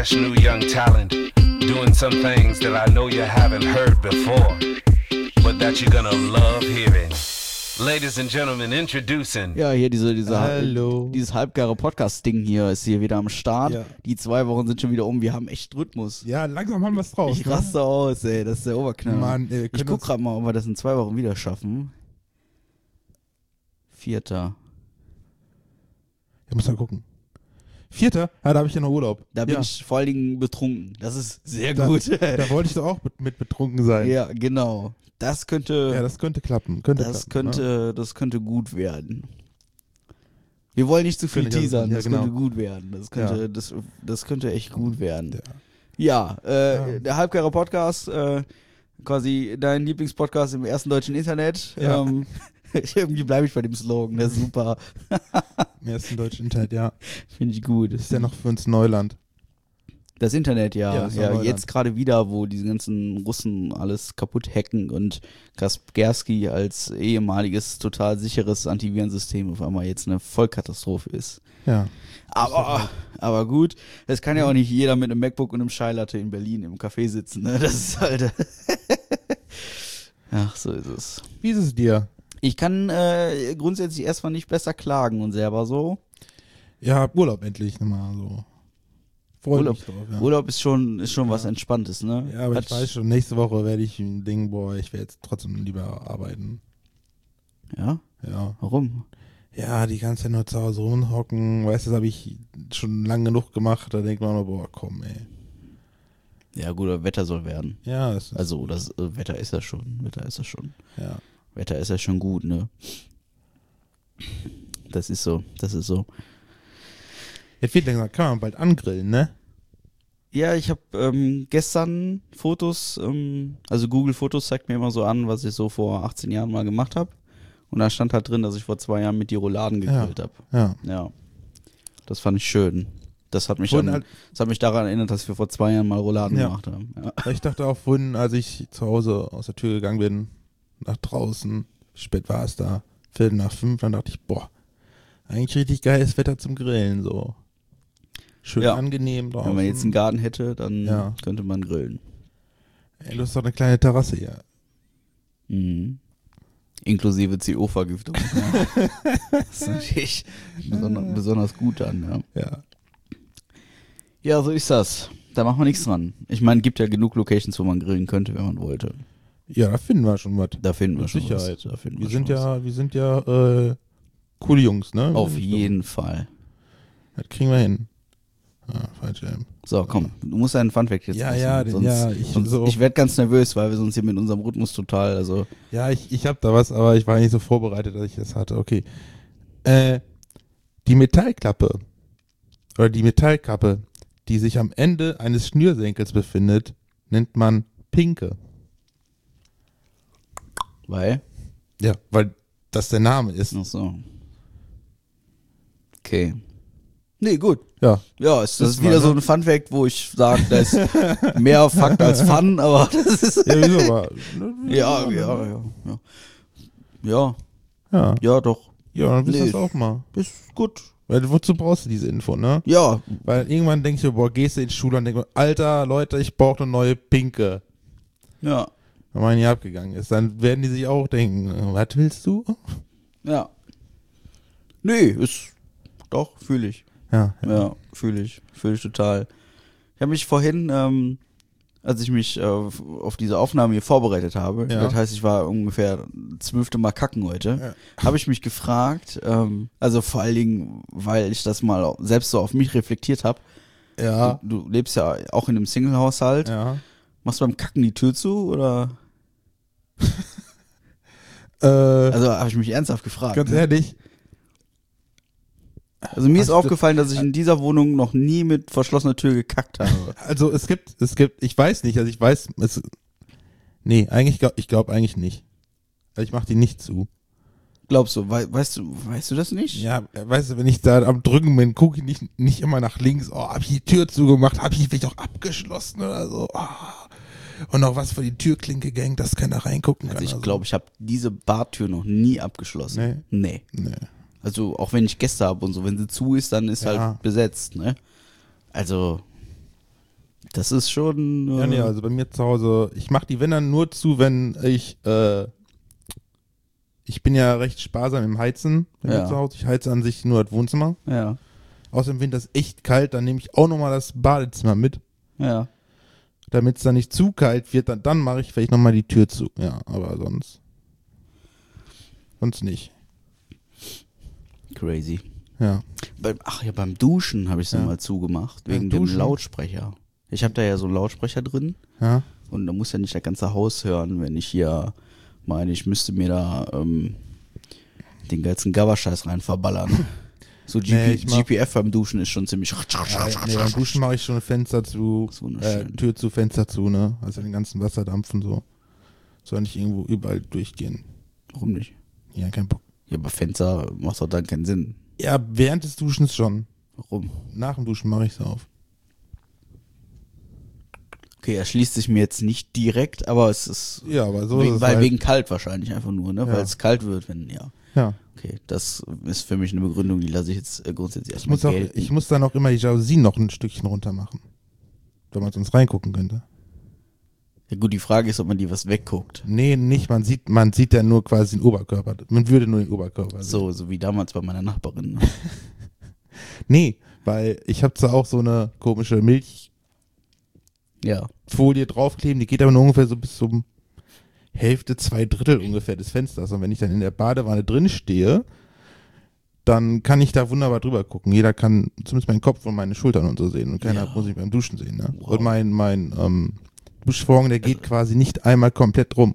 fresh new young talent doing some things that I know you haven't heard before, but that you're gonna love hearing. Ladies and Gentlemen, introducing. Ja, hier dieses halbgare Podcast-Ding hier ist hier wieder am Start. Ja. Die 2 Wochen sind schon wieder um. Wir haben echt Rhythmus. Ja, langsam haben wir es drauf. Ich raste aus, ey. Das ist der Oberknaller. Mann, ey, ich guck gerade mal, ob wir das in 2 Wochen wieder schaffen. 4. Ich muss mal gucken. 4. Ja, da habe ich ja noch Urlaub. Da bin ich vor allen Dingen betrunken. Das ist sehr gut. Da wollte ich doch auch mit betrunken sein. Ja, genau. Das könnte klappen. Das könnte gut werden. Wir wollen nicht zu viel teasern. Das könnte gut werden. Das könnte echt gut werden. Ja, der halbgare Podcast, quasi dein Lieblingspodcast im ersten deutschen Internet. Ja. Irgendwie bleibe ich bei dem Slogan. Das ist super. Im ersten deutschen Internet, ja. Finde ich gut. Das ist ja noch für uns Neuland. Das Internet, ja Neuland. Jetzt gerade wieder, wo diese ganzen Russen alles kaputt hacken und Kaspersky als ehemaliges, total sicheres Antivirensystem auf einmal jetzt eine Vollkatastrophe ist. Ja. Aber gut, es kann ja auch nicht jeder mit einem MacBook und einem Chai Latte in Berlin im Café sitzen, ne? Das ist halt... Ach, so ist es. Wie ist es dir? Ich kann grundsätzlich erstmal nicht besser klagen und selber so. Ja, Urlaub endlich nochmal so. Urlaub, drauf, ja. Urlaub ist schon was Entspanntes, ne? Ja, aber ich weiß schon, nächste Woche werde ich ein Ding, ich werde jetzt trotzdem lieber arbeiten. Ja? Ja. Warum? Ja, die ganze Zeit nur zu Hause rumhocken, weißt du, das habe ich schon lang genug gemacht, da denkt man nur, komm, ey. Ja, gut, das Wetter soll werden. Ja, das Wetter ist ja schon. Ja. Wetter ist ja schon gut, ne? Das ist so. Jetzt wird langsam, kann man bald angrillen, ne? Ja, ich habe gestern Fotos, also Google Fotos zeigt mir immer so an, was ich so vor 18 Jahren mal gemacht habe. Und da stand halt drin, dass ich vor 2 Jahren mit die Rouladen gegrillt habe. Ja. Das fand ich schön. Das hat mich daran erinnert, dass wir vor 2 Jahren mal Rouladen gemacht haben. Ja. Ich dachte auch vorhin, als ich zu Hause aus der Tür gegangen bin, nach draußen, wie spät war es da? 4:45, dann dachte ich, eigentlich richtig geiles Wetter zum Grillen, so. Schön angenehm draußen. Wenn man jetzt einen Garten hätte, dann könnte man grillen. Ey, du hast doch eine kleine Terrasse hier. Mhm. Inklusive CO-Vergiftung. Ja. Das ist natürlich besonders gut dann, ja. Ja, so ist das. Da machen wir nichts dran. Ich meine, es gibt ja genug Locations, wo man grillen könnte, wenn man wollte. Ja, da finden wir schon was. Da finden wir schon Sicherheit. was. Wir sind ja coole Jungs, ne? Auf jeden Fall. Das kriegen wir hin. Falsch. So, komm, du musst einen Funfact jetzt machen. Ich werde ganz nervös, weil wir sonst hier mit unserem Rhythmus total, also... Ja, ich habe da was, aber ich war nicht so vorbereitet, dass ich das hatte. Okay. Die Metallkappe, die sich am Ende eines Schnürsenkels befindet, nennt man Pinke. Weil? Ja, weil das der Name ist. Ach so. Okay. Nee, gut. Ja. Ja, das ist wieder so ein Fun-Fact, wo ich sage, da ist mehr Fakt als Fun, aber das ist... Ja, wieso aber? Ja, doch. Ja, dann wisst ihr das auch mal. Ist gut. Weil wozu brauchst du diese Info, ne? Ja. Weil irgendwann denkst du, gehst du in die Schule und denkst, Alter, Leute, ich brauche eine neue Pinke. Ja. Wenn man hier abgegangen ist, dann werden die sich auch denken, was willst du? Ja. Nee, doch, fühle ich. Ja, fühle ich total. Ich habe mich vorhin, als ich mich auf diese Aufnahme hier vorbereitet habe, das heißt, ich war ungefähr 12. Mal kacken heute, habe ich mich gefragt, also vor allen Dingen, weil ich das mal selbst so auf mich reflektiert habe. Ja. Du lebst ja auch in einem Single-Haushalt. Ja. Machst du beim Kacken die Tür zu, oder? Also habe ich mich ernsthaft gefragt. Ganz ehrlich. Also mir ist aufgefallen, dass ich in dieser Wohnung noch nie mit verschlossener Tür gekackt habe. Also es gibt, ich weiß nicht, also ich weiß, ich glaube eigentlich nicht. Also ich mache die nicht zu. Glaubst du, weißt du das nicht? Ja, weißt du, wenn ich da am Drücken bin, gucke ich nicht immer nach links, hab ich die Tür zugemacht, hab ich vielleicht auch abgeschlossen oder so. Und noch was für die Türklinke gehängt, dass keiner reingucken kann. Also ich glaube, ich habe diese Badtür noch nie abgeschlossen. Nee. Also auch wenn ich Gäste habe und so, wenn sie zu ist, dann ist halt besetzt, ne? Also Das ist schon. Ja, nee, also bei mir zu Hause, ich mache die, wenn dann nur zu, wenn ich bin ja recht sparsam im Heizen bei mir zu Hause. Ich heize an sich nur das Wohnzimmer. Ja. Außer im Winter ist echt kalt, dann nehme ich auch nochmal das Badezimmer mit. Ja. Damit es dann nicht zu kalt wird, dann mache ich vielleicht nochmal die Tür zu. Ja, aber sonst nicht. Crazy. Ja. Beim Duschen habe ich es mal zugemacht, wegen dem Duschen? Lautsprecher. Ich habe da ja so einen Lautsprecher drin Ja. und da muss ja nicht das ganze Haus hören, wenn ich hier meine, ich müsste mir da den ganzen Gabberscheiß rein verballern. So GPF beim Duschen ist schon ziemlich. Nee, beim Duschen mache ich schon Fenster zu, Tür zu, Fenster zu, ne? Also den ganzen Wasserdampf und so. Soll nicht irgendwo überall durchgehen. Warum nicht? Ja, kein Bock. Ja, aber Fenster macht doch dann keinen Sinn. Ja, während des Duschens schon. Warum? Nach dem Duschen mache ich es auf. Okay, er schließt sich mir jetzt nicht direkt, aber es ist. Ja, aber so. Wegen kalt wahrscheinlich einfach nur, ne? Ja. Weil es kalt wird, wenn, ja. Ja. Okay, das ist für mich eine Begründung, die lasse ich jetzt grundsätzlich erstmal gelten. Ich muss dann auch immer die Jalousien noch ein Stückchen runter machen. Wenn man sonst reingucken könnte. Ja gut, die Frage ist, ob man die was wegguckt. Nee, nicht. Man sieht ja nur quasi den Oberkörper. Man würde nur den Oberkörper sehen. So wie damals bei meiner Nachbarin. Ne? Nee, weil ich habe zwar auch so eine komische Milchfolie Ja. draufkleben, die geht aber nur ungefähr so bis zum Hälfte, 2/3 ungefähr des Fensters. Und wenn ich dann in der Badewanne drin stehe, dann kann ich da wunderbar drüber gucken. Jeder kann zumindest meinen Kopf und meine Schultern und so sehen. Und keiner muss mich beim Duschen sehen. Ne? Wow. Und mein Duschvorhang, der geht quasi nicht einmal komplett rum.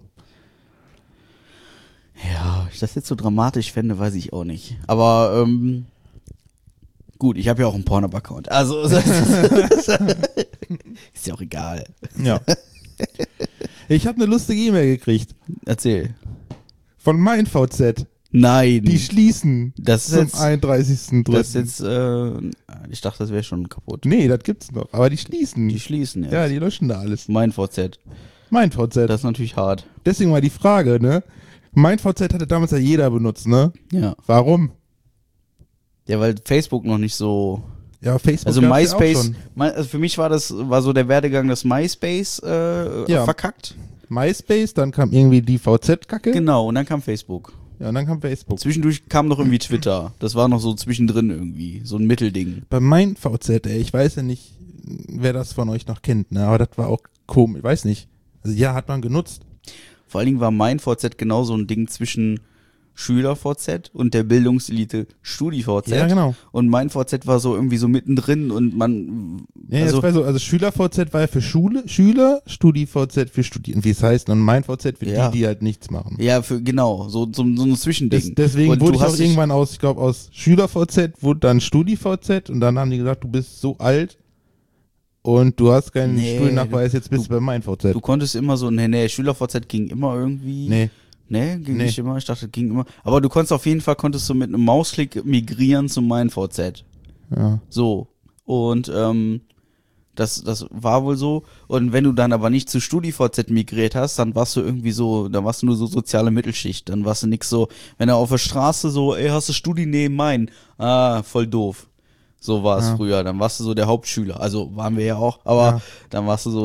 Ja, ich das jetzt so dramatisch fände, weiß ich auch nicht. Aber gut, ich habe ja auch einen Pornhub-Account. Also ist ja auch egal. Ja. Ich habe eine lustige E-Mail gekriegt. Erzähl. Von MeinVZ. Nein. Die schließen Das ist zum jetzt, 31.3. das ist jetzt, ich dachte, das wäre schon kaputt. Nee, das gibt's noch. Aber die schließen. Die schließen jetzt. Ja, die löschen da alles. Mein VZ. MeinVZ. Das ist natürlich hart. Deswegen mal die Frage, ne? MeinVZ hatte damals ja jeder benutzt, ne? Ja. Warum? Ja, weil Facebook noch nicht so. Ja, Facebook Also gab's ja auch MySpace, schon. also für mich war so der Werdegang, dass MySpace Ja. verkackt. MySpace, dann kam irgendwie die VZ-Kacke. Genau, und dann kam Facebook. Ja, und dann kam Facebook. Zwischendurch kam noch irgendwie Twitter. Das war noch so zwischendrin irgendwie, so ein Mittelding. Bei MeinVZ, ey, ich weiß ja nicht, wer das von euch noch kennt, ne? Aber das war auch komisch, ich weiß nicht. Also ja, hat man genutzt. Vor allen Dingen war mein VZ genau so ein Ding zwischen Schüler-VZ und der Bildungselite Studi-VZ. Ja, genau. Und mein VZ war so irgendwie so mittendrin und man. Ja, das war so, also Schüler-VZ war ja für Schüler, Studi-VZ für Studierende, wie es heißt, und MeinVZ für Ja. die halt nichts machen. Ja, genau, so ein Zwischending. Deswegen und wurde du ich auch hast dich- irgendwann aus Schüler-VZ wurde dann Studi-VZ und dann haben die gesagt, du bist so alt und du hast keinen Nee, Studiennachweis, jetzt bist du bei MeinVZ. Du konntest immer so, nee, Schüler-VZ ging immer irgendwie. Nee. Nee, ging Nee. nicht immer. Ich dachte, ging immer. Aber du konntest auf jeden Fall, konntest du mit einem Mausklick migrieren zu meinem VZ. Ja. So. Und das war wohl so. Und wenn du dann aber nicht zu StudiVZ migriert hast, dann warst du irgendwie so, dann warst du nur so soziale Mittelschicht. Dann warst du nix so, wenn du auf der Straße so, ey, hast du Studi neben mein? Ah, voll doof. So war es Ja. früher. Dann warst du so der Hauptschüler. Also waren wir ja auch, aber Ja. dann warst du so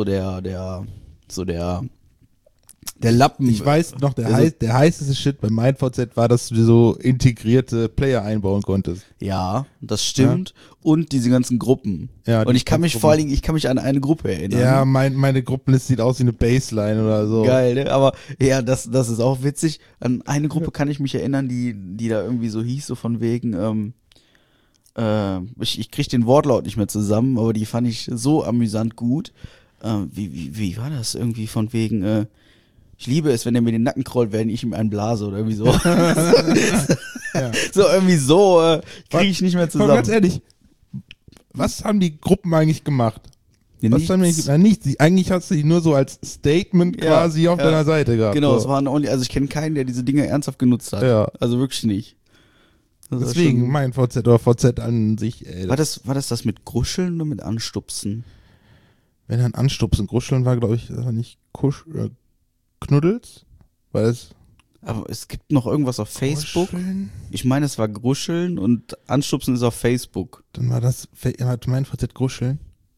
der Lappen. Ich weiß noch, Also- der heißeste Shit bei MeinVZ war, dass du so integrierte Player einbauen konntest. Ja, das stimmt. Und diese ganzen Gruppen. Ja, und die ich kann mich Gruppen. vor allen Dingen, ich kann mich an eine Gruppe erinnern. Ja, meine Gruppenliste sieht aus wie eine Baseline oder so. Geil, ne? Aber ja, das ist auch witzig. An eine Gruppe kann ich mich erinnern, die da irgendwie so hieß, so von wegen, ich krieg den Wortlaut nicht mehr zusammen, aber die fand ich so amüsant gut. Wie war das? Irgendwie von wegen, ich liebe es, wenn er mir den Nacken krollt, während ich ihm einen blase oder irgendwie so. Ja. So irgendwie so, kriege ich nicht mehr Aber ganz zusammen. ehrlich, was haben die Gruppen eigentlich gemacht? Ja, Was haben die nichts. nichts. Eigentlich hast du die nur so als Statement Ja, quasi auf ja. deiner Seite gehabt. Genau, so. es waren only, also ich kenne keinen, der diese Dinge ernsthaft genutzt hat. Ja. Also wirklich nicht. Das war Deswegen schon- mein VZ oder VZ an sich, ey. War das mit Gruscheln oder mit Anstupsen? Wenn dann Anstupsen, Gruscheln war, glaube ich, das war nicht Knuddels? Weil es Aber es gibt noch irgendwas auf Facebook. Gruscheln? Ich meine, es war Gruscheln und Anstupsen ist auf Facebook. Dann war das, hat mein VZ Gruscheln?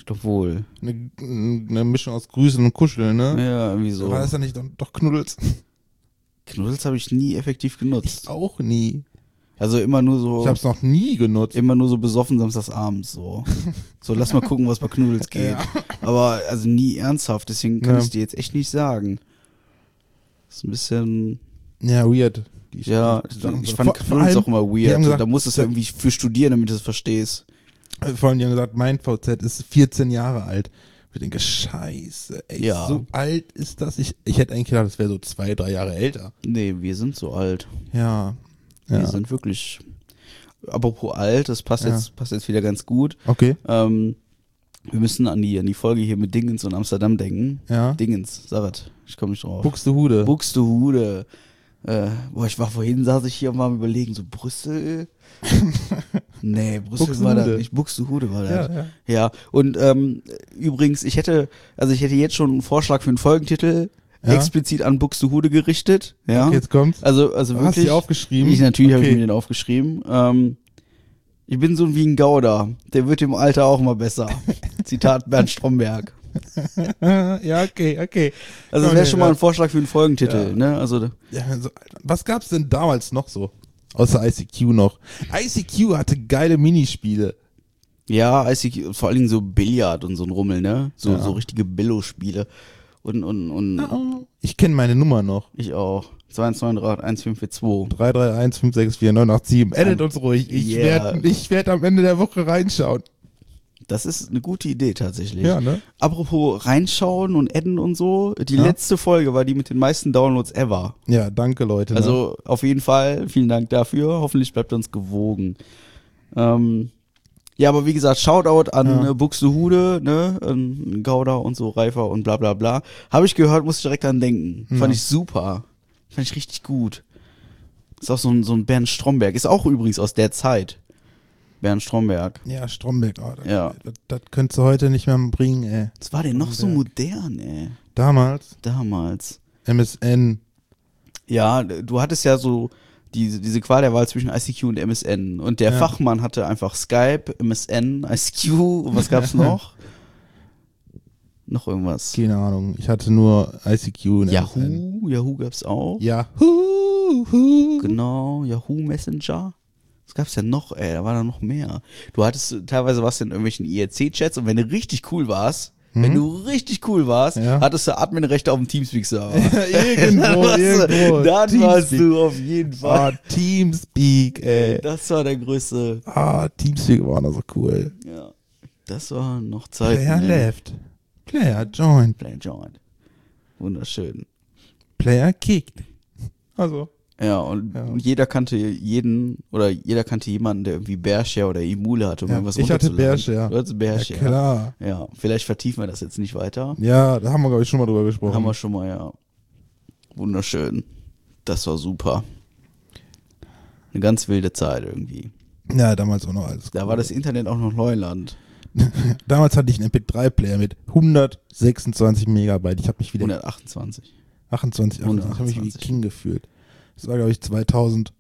Obwohl. Eine Mischung aus Grüßen und Kuscheln, ne? Ja, irgendwie so. War das ja nicht doch Knuddels? Knuddels habe ich nie effektiv genutzt. Ich auch nie. Also immer nur so. Ich hab's noch nie genutzt. Immer nur so besoffen samstagsabends so. So, lass mal gucken, was bei Knuddels geht. Ja. Aber also nie ernsthaft, deswegen kann Ja. ich dir jetzt echt nicht sagen. Das ist ein bisschen. Ja, weird. Ja, ich fand vor Knuddels allem, auch immer die weird. haben gesagt, Da musst du es irgendwie für studieren, damit du es verstehst. Vor allem, die haben gesagt, mein VZ ist 14 Jahre alt. Ich denke, scheiße, ey, Ja. so alt ist das. Ich hätte eigentlich gedacht, das wäre so 2, 3 Jahre älter. Nee, wir sind so alt. Ja. Wir Ja. sind wirklich. Apropos alt, das passt, Ja. passt jetzt wieder ganz gut. Okay. Wir müssen an die Folge hier mit Dingens und Amsterdam denken. Ja. Dingens, Sarat, ich komme nicht drauf. Buxtehude. Buxtehude. Saß ich hier mal am überlegen, so Brüssel? Nee, Brüssel war das Buxtehude. nicht. Buxtehude war das. Ja, ja. Ja, und übrigens, ich hätte jetzt schon einen Vorschlag für einen Folgentitel Ja? explizit an Buxtehude gerichtet. Ja. Okay, jetzt kommt's. Also Hast du wirklich. die aufgeschrieben? Natürlich habe ich Okay. mir den aufgeschrieben. Ich bin so wie ein Gouda. Der wird im Alter auch mal besser. Zitat Bernd Stromberg. Ja, okay. Also das wäre schon mal ein Vorschlag für einen Folgentitel. Ja. Ne? Also Ja, also, was gab's denn damals noch so? Außer ICQ noch. ICQ hatte geile Minispiele. ja, ICQ, vor allen Dingen so Billard und so ein Rummel, ne? So, Ja. so richtige Billo-Spiele. Und Ich kenne meine Nummer noch. ich auch. 219381542. 331564987. Edit uns ruhig. Ich Yeah. werd am Ende der Woche reinschauen. Das ist eine gute Idee tatsächlich. Ja, ne? Apropos reinschauen und adden und so. Die Ja. letzte Folge war die mit den meisten Downloads ever. Ja, danke, Leute. Ne? Also auf jeden Fall, vielen Dank dafür. Hoffentlich bleibt ihr uns gewogen. Ja, aber wie gesagt, Shoutout an Ja. Buxtehude, ne, an Gouda und so, Reifer und bla bla bla. Habe ich gehört, musste ich direkt dran denken. Ja. Fand ich super. Fand ich richtig gut. Ist auch so ein Bernd Stromberg. Ist auch übrigens aus der Zeit. Bernd Stromberg. Ja, Stromberg. Oh, Ja. Das könntest du heute nicht mehr bringen, ey. Was war denn noch so modern, ey? Damals, Damals. MSN. Ja, du hattest ja so diese Qual der Wahl zwischen ICQ und MSN. Und der Ja. Fachmann hatte einfach Skype, MSN, ICQ und was gab's noch? Noch irgendwas. Keine Ahnung. Ich hatte nur ICQ und MSN. Yahoo gab's auch. Yahoo. Genau, Yahoo Messenger. Was gab's denn noch, ey? Da war da noch mehr. Du hattest teilweise was in irgendwelchen IRC-Chats und wenn du richtig cool warst, Ja. hattest du Adminrechte auf dem Teamspeak-Server. irgendwo. Dann warst Teamspeak. du auf jeden Fall. Teamspeak, ey. Das war der größte. Teamspeak war noch so cool. Ja. Das war noch Zeit. Player left. Player joined. Player joined. Wunderschön. Player kicked. Also. Ja, und Ja. jeder kannte jemanden, der irgendwie Bearshare oder Emule hatte, um Ja, irgendwas ich hatte runterzuladen. Bearshare. Du hattest Ja, Bearshare. klar. Ja, vielleicht vertiefen wir das jetzt nicht weiter. Ja, da haben wir, glaube ich, schon mal drüber gesprochen. Haben wir schon mal, ja. Wunderschön. Das war super. Eine ganz wilde Zeit irgendwie. Ja, damals auch noch alles. Da cool. war das Internet auch noch Neuland. Damals hatte ich einen MP3-Player mit 126 Megabyte. Ich habe mich wieder 128. 28, ich habe mich wie 128. King gefühlt. Das war, glaube ich, 2015.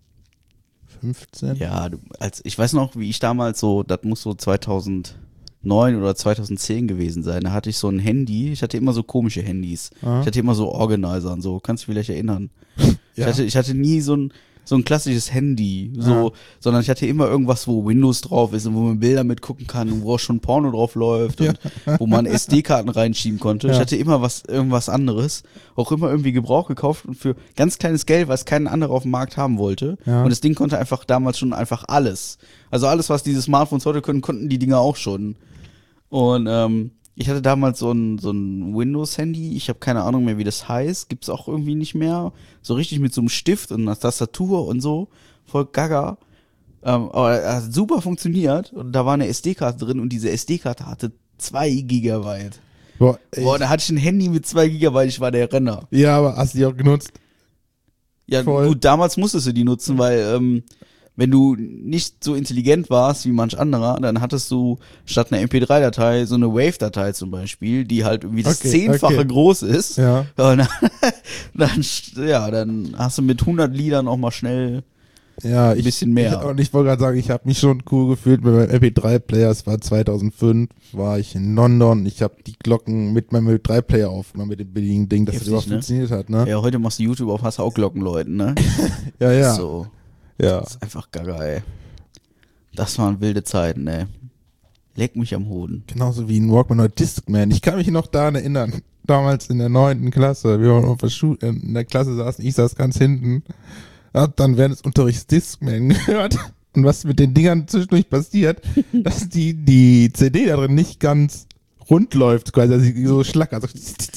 Ja, ich weiß noch, wie ich damals so, das muss so 2009 oder 2010 gewesen sein. Da hatte ich so ein Handy. Ich hatte immer so komische Handys. Aha. Ich hatte immer so Organizer und so. Kannst du dich vielleicht erinnern? Ja. Ich hatte nie so ein klassisches Handy, sondern ich hatte immer irgendwas, wo Windows drauf ist und wo man Bilder mitgucken kann und wo auch schon Porno drauf läuft und wo man SD-Karten reinschieben konnte. Ja. Ich hatte immer irgendwas anderes, auch immer irgendwie Gebrauch gekauft und für ganz kleines Geld, was kein anderer auf dem Markt haben wollte. Ja. Und das Ding konnte einfach damals schon einfach alles. Also alles, was diese Smartphones heute können, konnten die Dinger auch schon. Und ich hatte damals so ein Windows-Handy, ich habe keine Ahnung mehr, wie das heißt, gibt's auch irgendwie nicht mehr. So richtig mit so einem Stift und einer Tastatur und so, voll gaga. Aber er hat super funktioniert und da war eine SD-Karte drin und diese SD-Karte hatte 2 Gigabyte. Boah, Da hatte ich ein Handy mit 2 Gigabyte, ich war der Renner. ja, aber hast du die auch genutzt? Ja, Voll. gut, damals musstest du die nutzen, weil wenn du nicht so intelligent warst wie manch anderer, dann hattest du statt einer MP3-Datei so eine Wave-Datei zum Beispiel, die halt irgendwie das Okay, 10-fache okay. groß ist. Ja. Und dann hast du mit 100 Liedern auch mal schnell Ja, ein bisschen mehr. Und ich wollte gerade sagen, ich habe mich schon cool gefühlt mit meinem MP3-Player. Es war 2005, war ich in London. Ich habe die Glocken mit meinem MP3-Player aufgenommen, mit dem billigen Ding, dass das Heftig, überhaupt ne? funktioniert hat, ne? Ja, heute machst du YouTube auf, hast du auch Glockenleuten, ne? Ja. So, Ja. das ist einfach gaga, ey. Das waren wilde Zeiten, ey. Leck mich am Hoden. Genauso wie ein Walkman oder Discman. Ich kann mich noch daran erinnern, damals in der 9. Klasse, wir waren auf der in der Klasse saßen, ich saß ganz hinten, hab dann während des Unterrichts Discman gehört. Und was mit den Dingern zwischendurch passiert, dass die CD da drin nicht ganz rund läuft, quasi, dass sie so schlackert.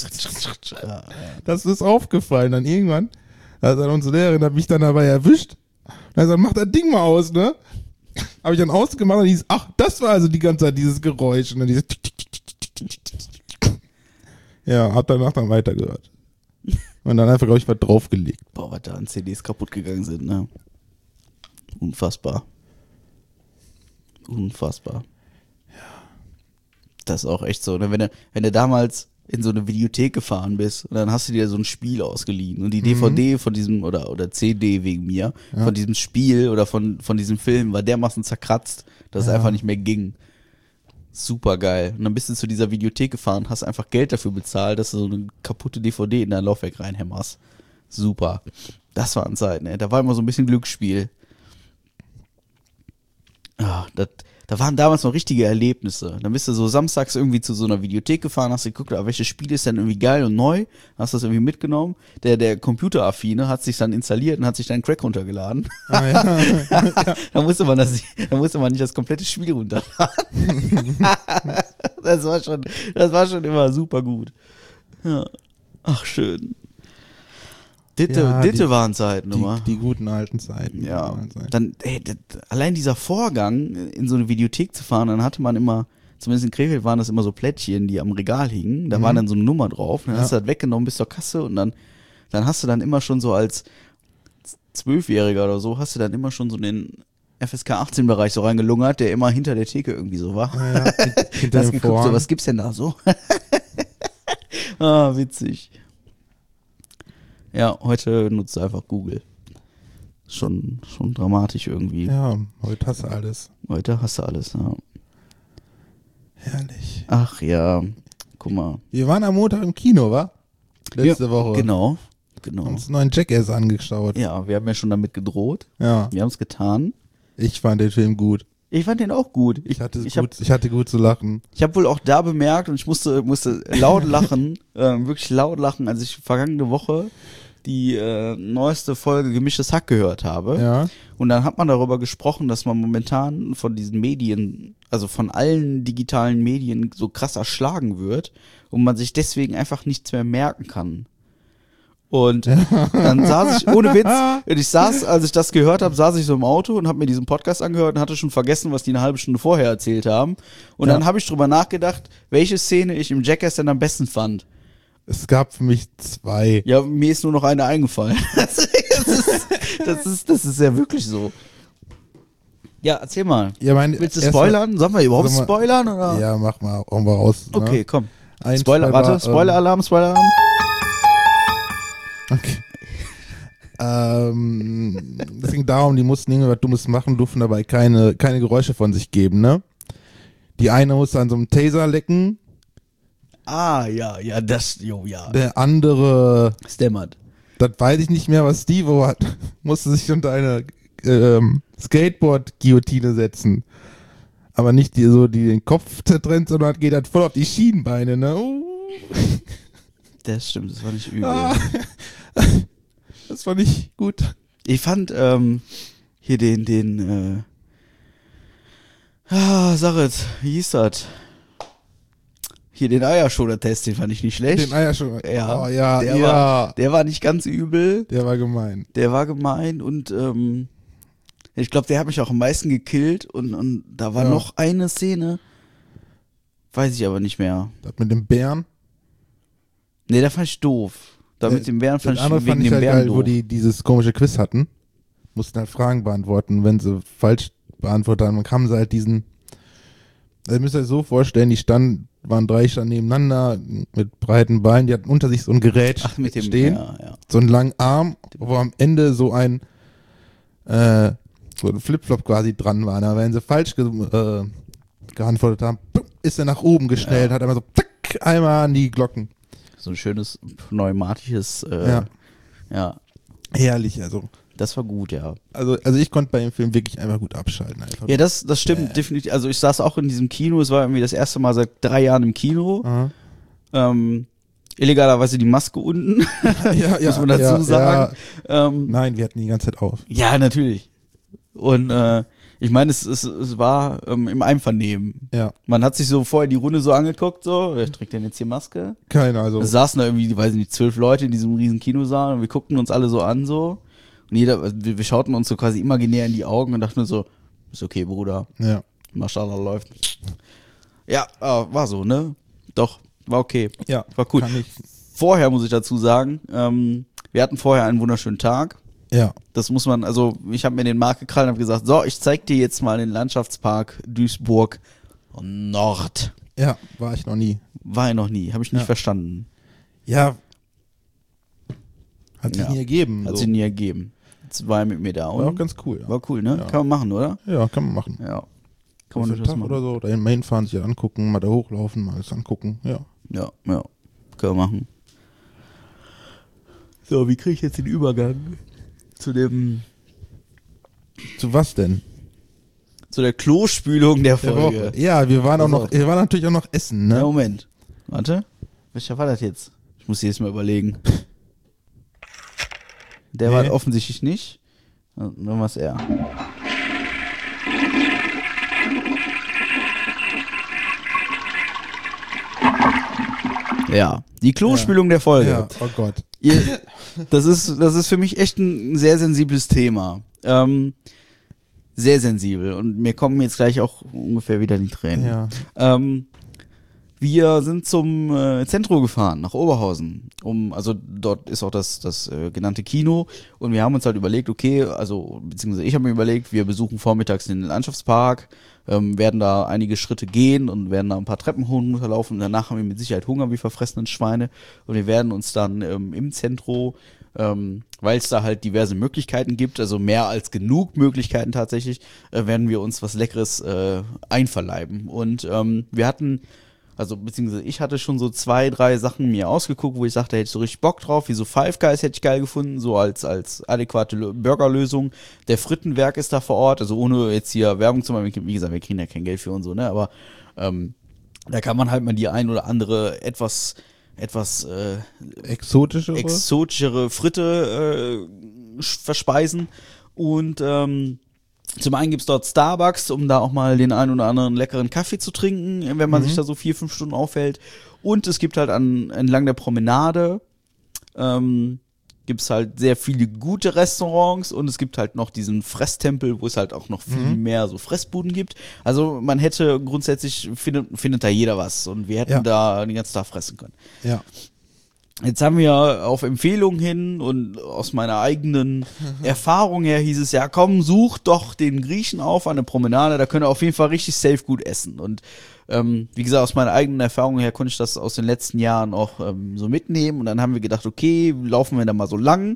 Das ist aufgefallen. Dann irgendwann, also unsere Lehrerin hat mich dann dabei erwischt. Und er sagt, mach das Ding mal aus, ne? Habe ich dann ausgemacht und hieß, ach, das war also die ganze Zeit dieses Geräusch. Und dann dieses ja, hab danach dann weitergehört. Und dann einfach, glaube ich, was draufgelegt. Boah, was da an CDs kaputt gegangen sind, ne? Unfassbar. Unfassbar. Ja. Das ist auch echt so, ne? Wenn du damals in so eine Videothek gefahren bist und dann hast du dir so ein Spiel ausgeliehen und die DVD von diesem, oder CD wegen mir, von diesem Spiel oder von diesem Film war dermaßen zerkratzt, dass es einfach nicht mehr ging. Super geil. Und dann bist du zu dieser Videothek gefahren, hast einfach Geld dafür bezahlt, dass du so eine kaputte DVD in dein Laufwerk reinhämmerst. Super. Das waren Zeiten, ey. Da war immer so ein bisschen Glücksspiel. Da waren damals noch richtige Erlebnisse. Dann bist du so samstags irgendwie zu so einer Videothek gefahren, hast geguckt, welches Spiel ist denn irgendwie geil und neu, hast das irgendwie mitgenommen. Der Computeraffine hat sich dann installiert und hat sich dann Crack runtergeladen. Ah, ja. Da musste man nicht das komplette Spiel runterladen. Das war schon immer super gut. Ja. Ach, schön. Ditte waren Zeiten, immer. Die guten alten Zeiten. Ja. Dann, allein dieser Vorgang, in so eine Videothek zu fahren, dann hatte man immer, zumindest in Krefeld waren das immer so Plättchen, die am Regal hingen. Da war dann so eine Nummer drauf. Dann hast du das weggenommen bis zur Kasse und dann hast du dann immer schon so als 12-Jähriger oder so, hast du dann immer schon so den FSK 18-Bereich so reingelungert, der immer hinter der Theke irgendwie so war. Ja, hinter Hast dem geguckt, so, Vorhang. was gibt's denn da so? Ah, witzig. Ja, heute nutzt du einfach Google. Schon dramatisch irgendwie. Ja, heute hast du alles. Heute hast du alles, ja. Herrlich. Ach ja, guck mal. Wir waren am Montag im Kino, wa? Letzte Woche. Genau. Uns einen neuen Jackass angeschaut. Ja, wir haben ja schon damit gedroht. Ja. Wir haben es getan. Ich fand den Film gut. Ich fand den auch gut. Ich hatte gut zu lachen. Ich habe wohl auch da bemerkt und ich musste laut lachen, wirklich laut lachen, als ich vergangene Woche die neueste Folge Gemischtes Hack gehört habe. Ja. Und dann hat man darüber gesprochen, dass man momentan von diesen Medien, also von allen digitalen Medien so krass erschlagen wird und man sich deswegen einfach nichts mehr merken kann. Und dann saß ich, ohne Witz, als ich das gehört habe, saß ich so im Auto und habe mir diesen Podcast angehört und hatte schon vergessen, was die eine halbe Stunde vorher erzählt haben. Und dann habe ich drüber nachgedacht, welche Szene ich im Jackass denn am besten fand. Es gab für mich 2. Ja, mir ist nur noch eine eingefallen. Das ist ja wirklich so. Ja, erzähl mal. Ja, Willst du spoilern? Sollen wir überhaupt spoilern? Oder? Ja, mach mal, hauen wir raus. Okay, komm. Ein Spoiler-Alarm. Okay. Es ging darum, die mussten irgendwas Dummes machen, durften dabei keine Geräusche von sich geben, ne? Die eine musste an so einem Taser lecken. Ah, ja, ja. Der andere, Stämmert. das weiß ich nicht mehr, was Steve hat, musste sich unter eine Skateboard-Guillotine setzen. Aber nicht die den Kopf zertrennt, sondern geht halt voll auf die Schienenbeine, ne? Das stimmt, das war nicht übel. Das fand ich gut. Ich fand hier sag jetzt, wie hieß das? Hier den Eierschoner-Test, den fand ich nicht schlecht. Den Eierschoner. Ja, Oh, ja, der war nicht ganz übel. Der war gemein. Der war gemein und ich glaube, der hat mich auch am meisten gekillt und da war noch eine Szene, weiß ich aber nicht mehr. Das mit dem Bären? Nee, da fand ich doof. Da mit dem Bären fand ich wegen dem halt Bären geil, doof. wo die dieses komische Quiz hatten. Mussten halt Fragen beantworten. Wenn sie falsch beantwortet haben, dann kamen sie halt diesen. Also ihr müsst euch so vorstellen, waren 3 standen nebeneinander mit breiten Beinen, die hatten unter sich so ein Gerät mit dem stehen, ja. so einen langen Arm, wo am Ende so ein so ein Flipflop quasi dran war. Da, wenn sie falsch geantwortet haben, ist er nach oben gestellt, hat einmal so zack, einmal an die Glocken. So ein schönes pneumatisches, ja. Herrlich, also. Das war gut, ja. Also ich konnte bei dem Film wirklich einfach gut abschalten. Einfach. Ja, das stimmt definitiv. Also ich saß auch in diesem Kino, es war irgendwie das erste Mal seit 3 Jahren im Kino. Illegalerweise die Maske unten, muss man dazu sagen. Ja. Nein, wir hatten die ganze Zeit auf. Ja, natürlich. Und ich meine, es war im Einvernehmen. Ja. Man hat sich so vorher die Runde so angeguckt, so, wer trägt denn jetzt hier Maske? Keiner, also. Es saßen da irgendwie, weiß ich nicht, 12 Leute in diesem riesen Kinosaal und wir guckten uns alle so an, so. Und wir schauten uns so quasi imaginär in die Augen und dachten nur so, ist okay, Bruder. Ja. Maschallah läuft. Ja, war so, ne? Doch, war okay. Ja. War cool. Kann ich. Vorher muss ich dazu sagen, wir hatten vorher einen wunderschönen Tag. Ja. Das muss man, also ich habe mir den Markt gekrallt und habe gesagt, so, ich zeig dir jetzt mal den Landschaftspark Duisburg Nord. Ja, war ich noch nie. War ich noch nie, habe ich nicht verstanden. Ja. Hat sich nie ergeben. Hat so. sich nie ergeben. Jetzt war er mit mir da. War Und auch ganz cool. Ja. war cool, ne? Ja. Kann man machen, oder? Ja, kann man machen. Ja. Kann man Für einen durchaus Tag machen. oder so, da mal hinfahren, sich angucken, mal da hochlaufen, mal alles angucken. Ja. Ja. Können wir machen. So, wie kriege ich jetzt den Übergang zu dem, Zu was denn? zu der Klospülung der Der Folge? Woche. Ja, wir waren Pass auf. wir waren natürlich auch noch essen, Ja, ne? Moment. Warte. Welcher war das jetzt? Ich muss jetzt mal überlegen. Der war offensichtlich nicht. Dann war es er. Ja, die Klospülung der Folge. Ja, oh Gott. Das ist für mich echt ein sehr sensibles Thema. Sehr sensibel. Und mir kommen jetzt gleich auch ungefähr wieder die Tränen. Ja. Wir sind zum Zentro gefahren, nach Oberhausen. Also dort ist auch das genannte Kino. Und wir haben uns halt überlegt, okay, also beziehungsweise ich habe mir überlegt, wir besuchen vormittags den Landschaftspark, werden da einige Schritte gehen und werden da ein paar Treppen runterlaufen. Und danach haben wir mit Sicherheit Hunger wie verfressenen Schweine. Und wir werden uns dann im Zentro, weil es da halt diverse Möglichkeiten gibt, also mehr als genug Möglichkeiten tatsächlich, werden wir uns was Leckeres einverleiben. Und wir hatten... Also, beziehungsweise ich hatte schon so 2, 3 Sachen mir ausgeguckt, wo ich sagte, hätte ich so richtig Bock drauf. Wie so Five Guys hätte ich geil gefunden, so als adäquate Burgerlösung. Der Frittenwerk ist da vor Ort, also ohne jetzt hier Werbung zu machen. Wie gesagt, wir kriegen ja kein Geld für und so, ne? Aber da kann man halt mal die ein oder andere etwas exotischere Fritte verspeisen. Und zum einen gibt's dort Starbucks, um da auch mal den einen oder anderen leckeren Kaffee zu trinken, wenn man sich da so 4, 5 Stunden aufhält. Und es gibt halt entlang der Promenade gibt's halt sehr viele gute Restaurants und es gibt halt noch diesen Fresstempel, wo es halt auch noch viel mehr so Fressbuden gibt. Also man hätte grundsätzlich, findet da jeder was und wir hätten da den ganzen Tag fressen können. Ja. Jetzt haben wir auf Empfehlung hin und aus meiner eigenen Erfahrung her hieß es, ja komm, such doch den Griechen auf an der Promenade, da könnt ihr auf jeden Fall richtig safe gut essen. Und wie gesagt, aus meiner eigenen Erfahrung her konnte ich das aus den letzten Jahren auch so mitnehmen. Und dann haben wir gedacht, okay, laufen wir da mal so lang.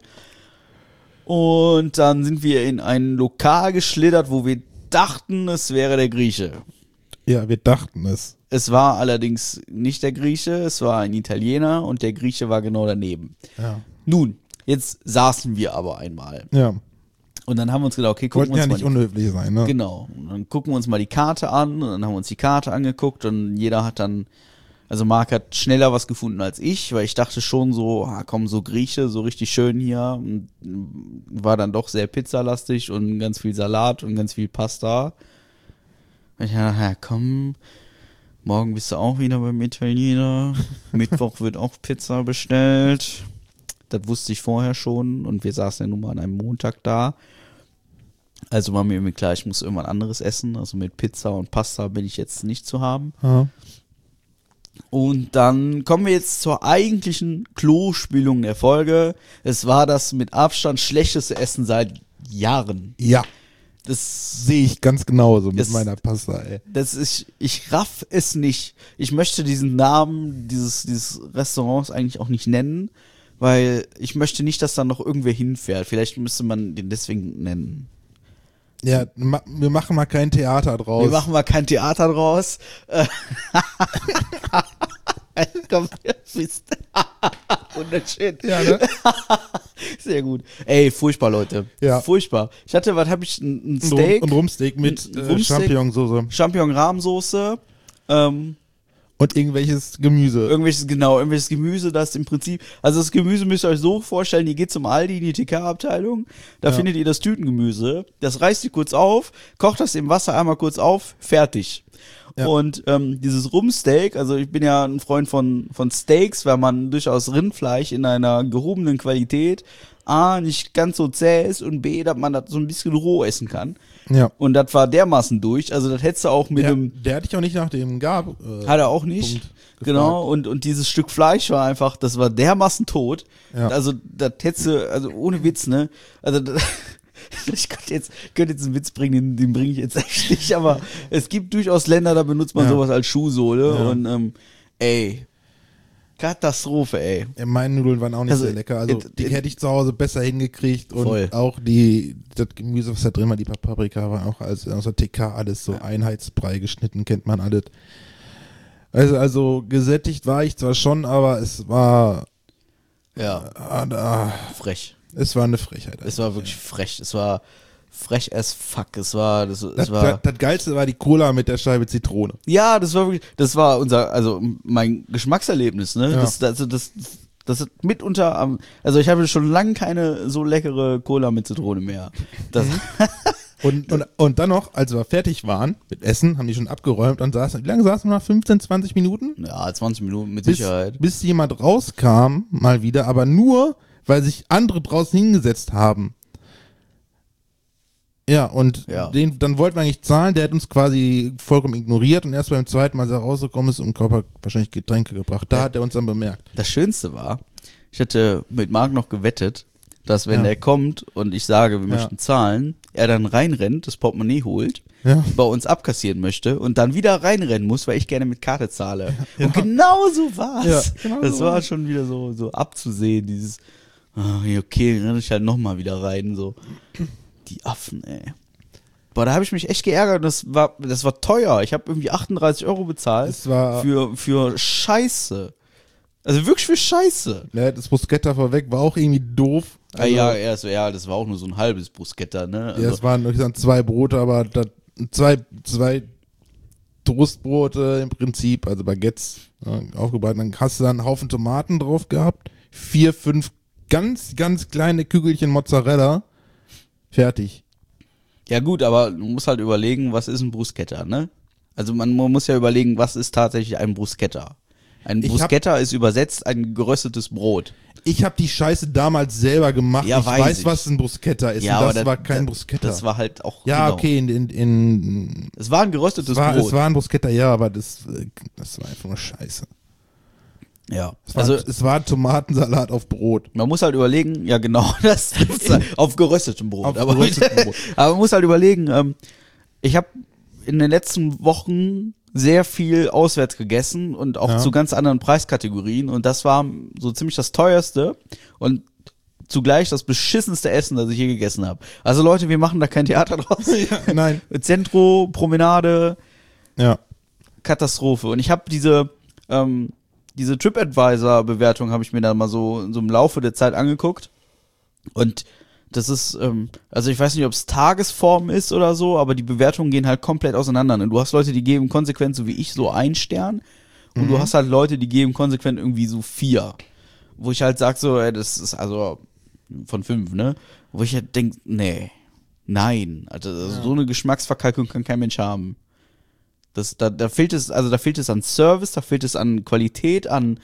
Und dann sind wir in ein Lokal geschlittert, wo wir dachten, es wäre der Grieche. Ja, wir dachten es. Es war allerdings nicht der Grieche, es war ein Italiener und der Grieche war genau daneben. Ja. Nun, jetzt saßen wir aber einmal. Ja. Und dann haben wir uns gedacht, okay, gucken Wollten wir ja uns nicht mal unhöflich sein, ne? Genau. Und dann gucken wir uns mal die Karte an und dann haben wir uns die Karte angeguckt und jeder hat dann, also Marc hat schneller was gefunden als ich, weil ich dachte schon so, komm, so Grieche, so richtig schön hier. Und war dann doch sehr pizzalastig und ganz viel Salat und ganz viel Pasta. Und ich dachte, ja komm, morgen bist du auch wieder beim Italiener. Mittwoch wird auch Pizza bestellt. Das wusste ich vorher schon und wir saßen ja nun mal an einem Montag da. Also war mir irgendwie klar, ich muss irgendwann anderes essen. Also mit Pizza und Pasta bin ich jetzt nicht zu haben. Ja. Und dann kommen wir jetzt zur eigentlichen Klospülung der Folge. Es war das mit Abstand schlechteste Essen seit Jahren. Ja, Das sehe ich ganz genauso mit Es- meiner Pasta, ey. ich raff es nicht. Ich möchte diesen Namen dieses Restaurants eigentlich auch nicht nennen, weil ich möchte nicht, dass da noch irgendwer hinfährt. Vielleicht müsste man den deswegen nennen. Ja, wir machen mal kein Theater draus. Wir machen mal kein Theater draus. Komm, bist. Wunderschön. Ja, ne? Sehr gut. Ey, furchtbar, Leute. Ja. Furchtbar. Ich hatte, was habe ich? Ein Steak. Und Rumsteak mit Ein Rumsteak. Champignonsauce. Champignon-Rahmsoße. Und irgendwelches Gemüse. Irgendwelches Gemüse, das im Prinzip, also das Gemüse müsst ihr euch so vorstellen, ihr geht zum Aldi in die TK-Abteilung, da findet ihr das Tütengemüse, das reißt ihr kurz auf, kocht das im Wasser einmal kurz auf, fertig. Ja. Und dieses Rumsteak, also ich bin ja ein Freund von Steaks, weil man durchaus Rindfleisch in einer gehobenen Qualität A, nicht ganz so zäh ist und B, dass man das so ein bisschen roh essen kann. Ja. Und das war dermaßen durch, also das hättest du auch mit einem... Der hatte ich auch nicht nach dem Gab. Hat er auch nicht. Punkt Genau, und dieses Stück Fleisch war einfach, das war dermaßen tot. Ja. Also, das hättest du, also ohne Witz, ne? Also, ich könnte jetzt einen Witz bringen, den bringe ich jetzt echt nicht, aber es gibt durchaus Länder, da benutzt man sowas als Schuhsohle Ja. und, ey, Katastrophe, ey. Ja, meine Nudeln waren auch nicht Also, sehr lecker. Also die hätte ich zu Hause besser hingekriegt und Voll. auch das Gemüse, was da drin war, die Paprika, war auch aus der TK alles so Einheitsbrei geschnitten, kennt man alles. Also gesättigt war ich zwar schon, aber es war Frech. es war eine Frechheit. Es war wirklich frech. Es war frech as fuck. Es war. Das Geilste war die Cola mit der Scheibe Zitrone. Ja, das war wirklich, das war mein Geschmackserlebnis, ne? Ja. Das ist mitunter also ich habe schon lange keine so leckere Cola mit Zitrone mehr. Das, Und dann noch, als wir fertig waren mit Essen, haben die schon abgeräumt und wie lange saßen wir noch? 15, 20 Minuten? ja, 20 Minuten mit Sicherheit. Bis jemand rauskam, mal wieder, aber nur, weil sich andere draußen hingesetzt haben. Ja, und dann wollten wir eigentlich zahlen, der hat uns quasi vollkommen ignoriert und erst beim zweiten Mal, als er rausgekommen ist, im Körper wahrscheinlich Getränke gebracht. Da hat er uns dann bemerkt. Das Schönste war, ich hatte mit Marc noch gewettet, dass wenn der kommt und ich sage, wir möchten zahlen, er dann reinrennt, das Portemonnaie holt, bei uns abkassieren möchte und dann wieder reinrennen muss, weil ich gerne mit Karte zahle. Ja. Und genau so war's. Ja, genau das so war war's. schon wieder so abzusehen, dieses, okay, renne ich halt nochmal wieder rein, so. Die Affen, ey. Boah, da habe ich mich echt geärgert. Das war teuer. Ich habe irgendwie 38 € bezahlt Das war- für Scheiße. Also wirklich für Scheiße. Ja, das Bruschetta vorweg war auch irgendwie doof. Also, Das war auch nur so ein halbes Bruschetta, ne? Also, ja, es waren, ich sag, 2 Brote, aber zwei Toastbrote im Prinzip, also Baguettes aufgebraten. Dann hast du da einen Haufen Tomaten drauf gehabt, 4, 5 ganz, ganz kleine Kügelchen Mozzarella. Fertig. ja gut, aber du musst halt überlegen, was ist ein Bruschetta, ne? Also man muss ja überlegen, was ist tatsächlich ein Bruschetta? Ein Bruschetta ist übersetzt ein geröstetes Brot. Ich habe die Scheiße damals selber gemacht. Ja, ich weiß weiß, ich. was ein Bruschetta ist. Ja, und aber das war kein Bruschetta. Das war halt auch, ja, genau. okay, Es war ein geröstetes Brot. es war ein Bruschetta, ja, aber das war einfach nur Scheiße. Ja, Es war Tomatensalat auf Brot. man muss halt überlegen, ja genau, das ist auf geröstetem Brot. Auf geröstetem Brot. Aber man muss halt überlegen, ich habe in den letzten Wochen sehr viel auswärts gegessen und auch zu ganz anderen Preiskategorien und das war so ziemlich das teuerste und zugleich das beschissenste Essen, das ich je gegessen habe. Also Leute, wir machen da kein Theater draus. Ja, nein. Zentro, Promenade, Ja. Katastrophe. Und ich habe diese TripAdvisor-Bewertung habe ich mir dann mal so im Laufe der Zeit angeguckt. Und das ist, also ich weiß nicht, ob es Tagesform ist oder so, aber die Bewertungen gehen halt komplett auseinander. Und du hast Leute, die geben konsequent, so wie ich, so 1 Stern. Und du hast halt Leute, die geben konsequent irgendwie so 4. Wo ich halt sag so, das ist also von 5, ne? Wo ich halt denk, nein. Also so eine Geschmacksverkalkung kann kein Mensch haben. Da fehlt es an Service, da fehlt es an Qualität, an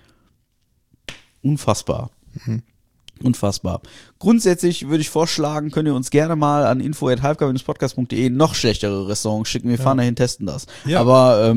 unfassbar. Unfassbar. Grundsätzlich würde ich vorschlagen, könnt ihr uns gerne mal an info@halbgar-podcast.de noch schlechtere Restaurants schicken. Wir fahren dahin, testen das. Ja. Aber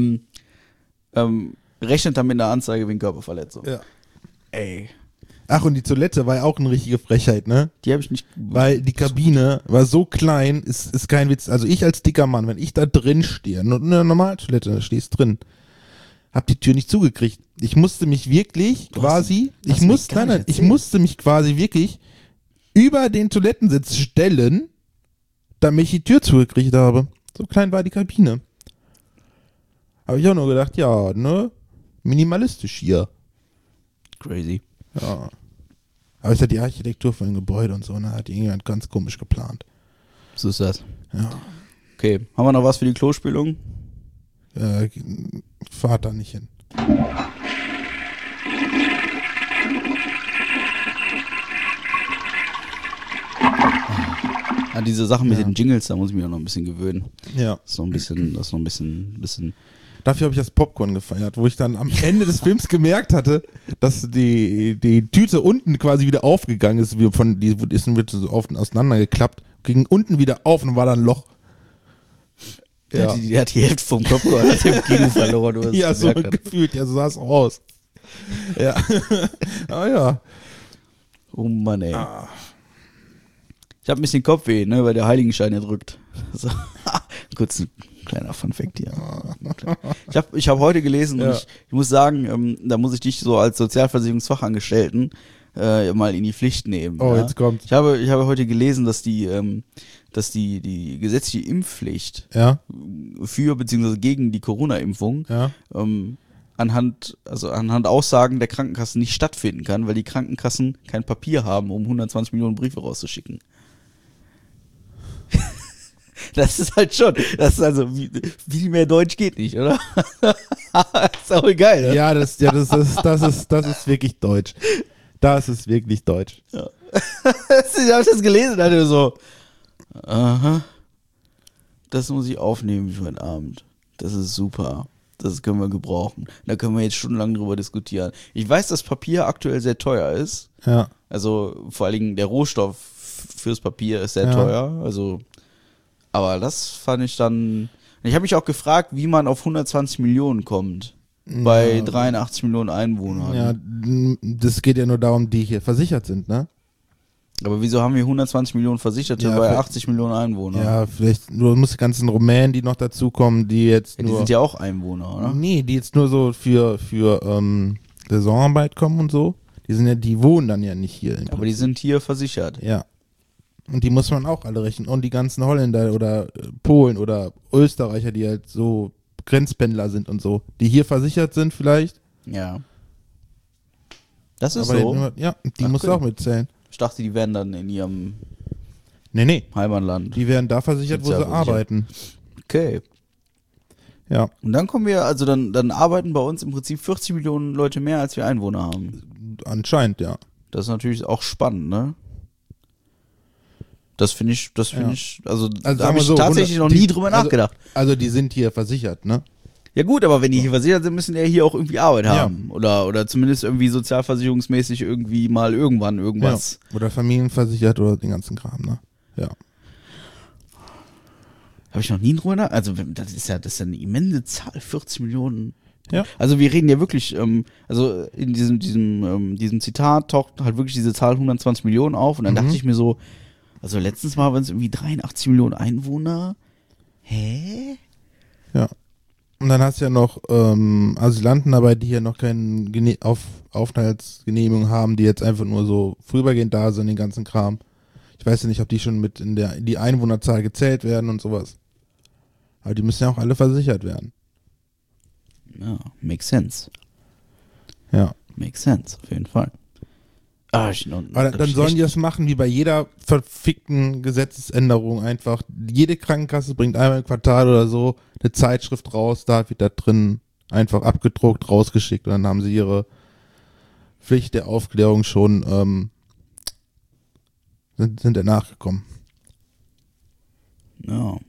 rechnet damit einer Anzeige wegen Körperverletzung. Ja. Ey, Ach, und die Toilette war ja auch eine richtige Frechheit, ne? die habe ich nicht. Weil die Kabine war so klein, ist kein Witz. Also ich als dicker Mann, wenn ich da drin stehe, eine normale Toilette, da stehst drin, hab die Tür nicht zugekriegt. Ich musste mich wirklich ich musste mich quasi wirklich über den Toilettensitz stellen, damit ich die Tür zugekriegt habe. So klein war die Kabine. Habe ich auch nur gedacht, ja, ne? Minimalistisch hier. Crazy. Ja. Aber es ist ja die Architektur von dem Gebäude und so, ne? Hat irgendjemand ganz komisch geplant. So ist das. Ja. Okay, haben wir noch was für die Klospülung? Fahrt da nicht hin. An diese Sachen mit den Jingles, da muss ich mich auch noch ein bisschen gewöhnen. Ja. Das ist noch ein bisschen. Dafür habe ich das Popcorn gefeiert, wo ich dann am Ende des Films gemerkt hatte, dass die Tüte unten quasi wieder aufgegangen ist, wird so oft auseinandergeklappt, ging unten wieder auf und war dann ein Loch. Ja. Die hat die Hälfte vom Popcorn hat im Kino verloren. Ja, so gefühlt, ja, so sah es aus. Ja. Ah ja. Oh Mann, ey. Ich habe ein bisschen Kopfweh, ne, weil der Heiligenschein ja drückt. So. Kurz ein kleiner Funfact hier. Ich hab heute gelesen und ich muss sagen, da muss ich dich so als Sozialversicherungsfachangestellten mal in die Pflicht nehmen. Oh, ja? jetzt kommt's. Ich habe heute gelesen, dass die gesetzliche Impfpflicht für bzw. gegen die Corona-Impfung anhand Aussagen der Krankenkassen nicht stattfinden kann, weil die Krankenkassen kein Papier haben, um 120 Millionen Briefe rauszuschicken. Das ist halt schon, das ist also, viel mehr Deutsch geht nicht, oder? Ist auch geil, ne? Ja, das ist wirklich deutsch. Das ist wirklich deutsch. Ja. Ich habe das gelesen und hatte so, aha, das muss ich aufnehmen für heute Abend. Das ist super. Das können wir gebrauchen. Da können wir jetzt stundenlang drüber diskutieren. Ich weiß, dass Papier aktuell sehr teuer ist. Ja. Also vor allen Dingen der Rohstoff fürs Papier ist sehr teuer. Also, aber das fand ich dann. Ich habe mich auch gefragt, wie man auf 120 Millionen kommt. Bei 83 Millionen Einwohnern. Ja, das geht ja nur darum, die hier versichert sind, ne? Aber wieso haben wir 120 Millionen Versicherte bei 80 Millionen Einwohnern? Ja, vielleicht nur muss die ganzen Rumänen, die noch dazukommen, die jetzt die sind ja auch Einwohner, oder? Nee, die jetzt nur so für Saisonarbeit kommen und so. Die wohnen dann ja nicht hier. Aber die sind hier versichert. Ja. Und die muss man auch alle rechnen. Und die ganzen Holländer oder Polen oder Österreicher, die halt so Grenzpendler sind und so, die hier versichert sind vielleicht. Ja. Das ist aber so? Die muss auch mitzählen. Ich dachte, die wären dann in ihrem Heimatland. Die werden da versichert, wo sie arbeiten. Okay. Ja. Und dann kommen wir, also dann arbeiten bei uns im Prinzip 40 Millionen Leute mehr, als wir Einwohner haben. Anscheinend, ja. Das ist natürlich auch spannend, ne? Das finde ich, also da habe ich tatsächlich noch nie drüber nachgedacht. Also die sind hier versichert, ne? Ja gut, aber wenn die hier versichert sind, müssen die ja hier auch irgendwie Arbeit haben. Oder zumindest irgendwie sozialversicherungsmäßig irgendwie mal irgendwann irgendwas. Ja. Oder familienversichert oder den ganzen Kram, ne? Ja. Habe ich noch nie drüber nachgedacht. Also das ist ja eine immense Zahl, 40 Millionen. Ja. Also wir reden ja wirklich, also in diesem Zitat taucht halt wirklich diese Zahl 120 Millionen auf und dann dachte ich mir so, also letztens mal waren es irgendwie 83 Millionen Einwohner. Hä? Ja. Und dann hast du ja noch Asylanten dabei, die ja noch keine Aufenthaltsgenehmigung haben, die jetzt einfach nur so vorübergehend da sind, den ganzen Kram. Ich weiß ja nicht, ob die schon mit in die Einwohnerzahl gezählt werden und sowas. Aber die müssen ja auch alle versichert werden. Ja, makes sense. Ja. Makes sense, auf jeden Fall. Aber dann sollen die das machen wie bei jeder verfickten Gesetzesänderung einfach. Jede Krankenkasse bringt einmal im Quartal oder so eine Zeitschrift raus, da wird da drin einfach abgedruckt, rausgeschickt und dann haben sie ihre Pflicht der Aufklärung schon sind danach gekommen. Ja.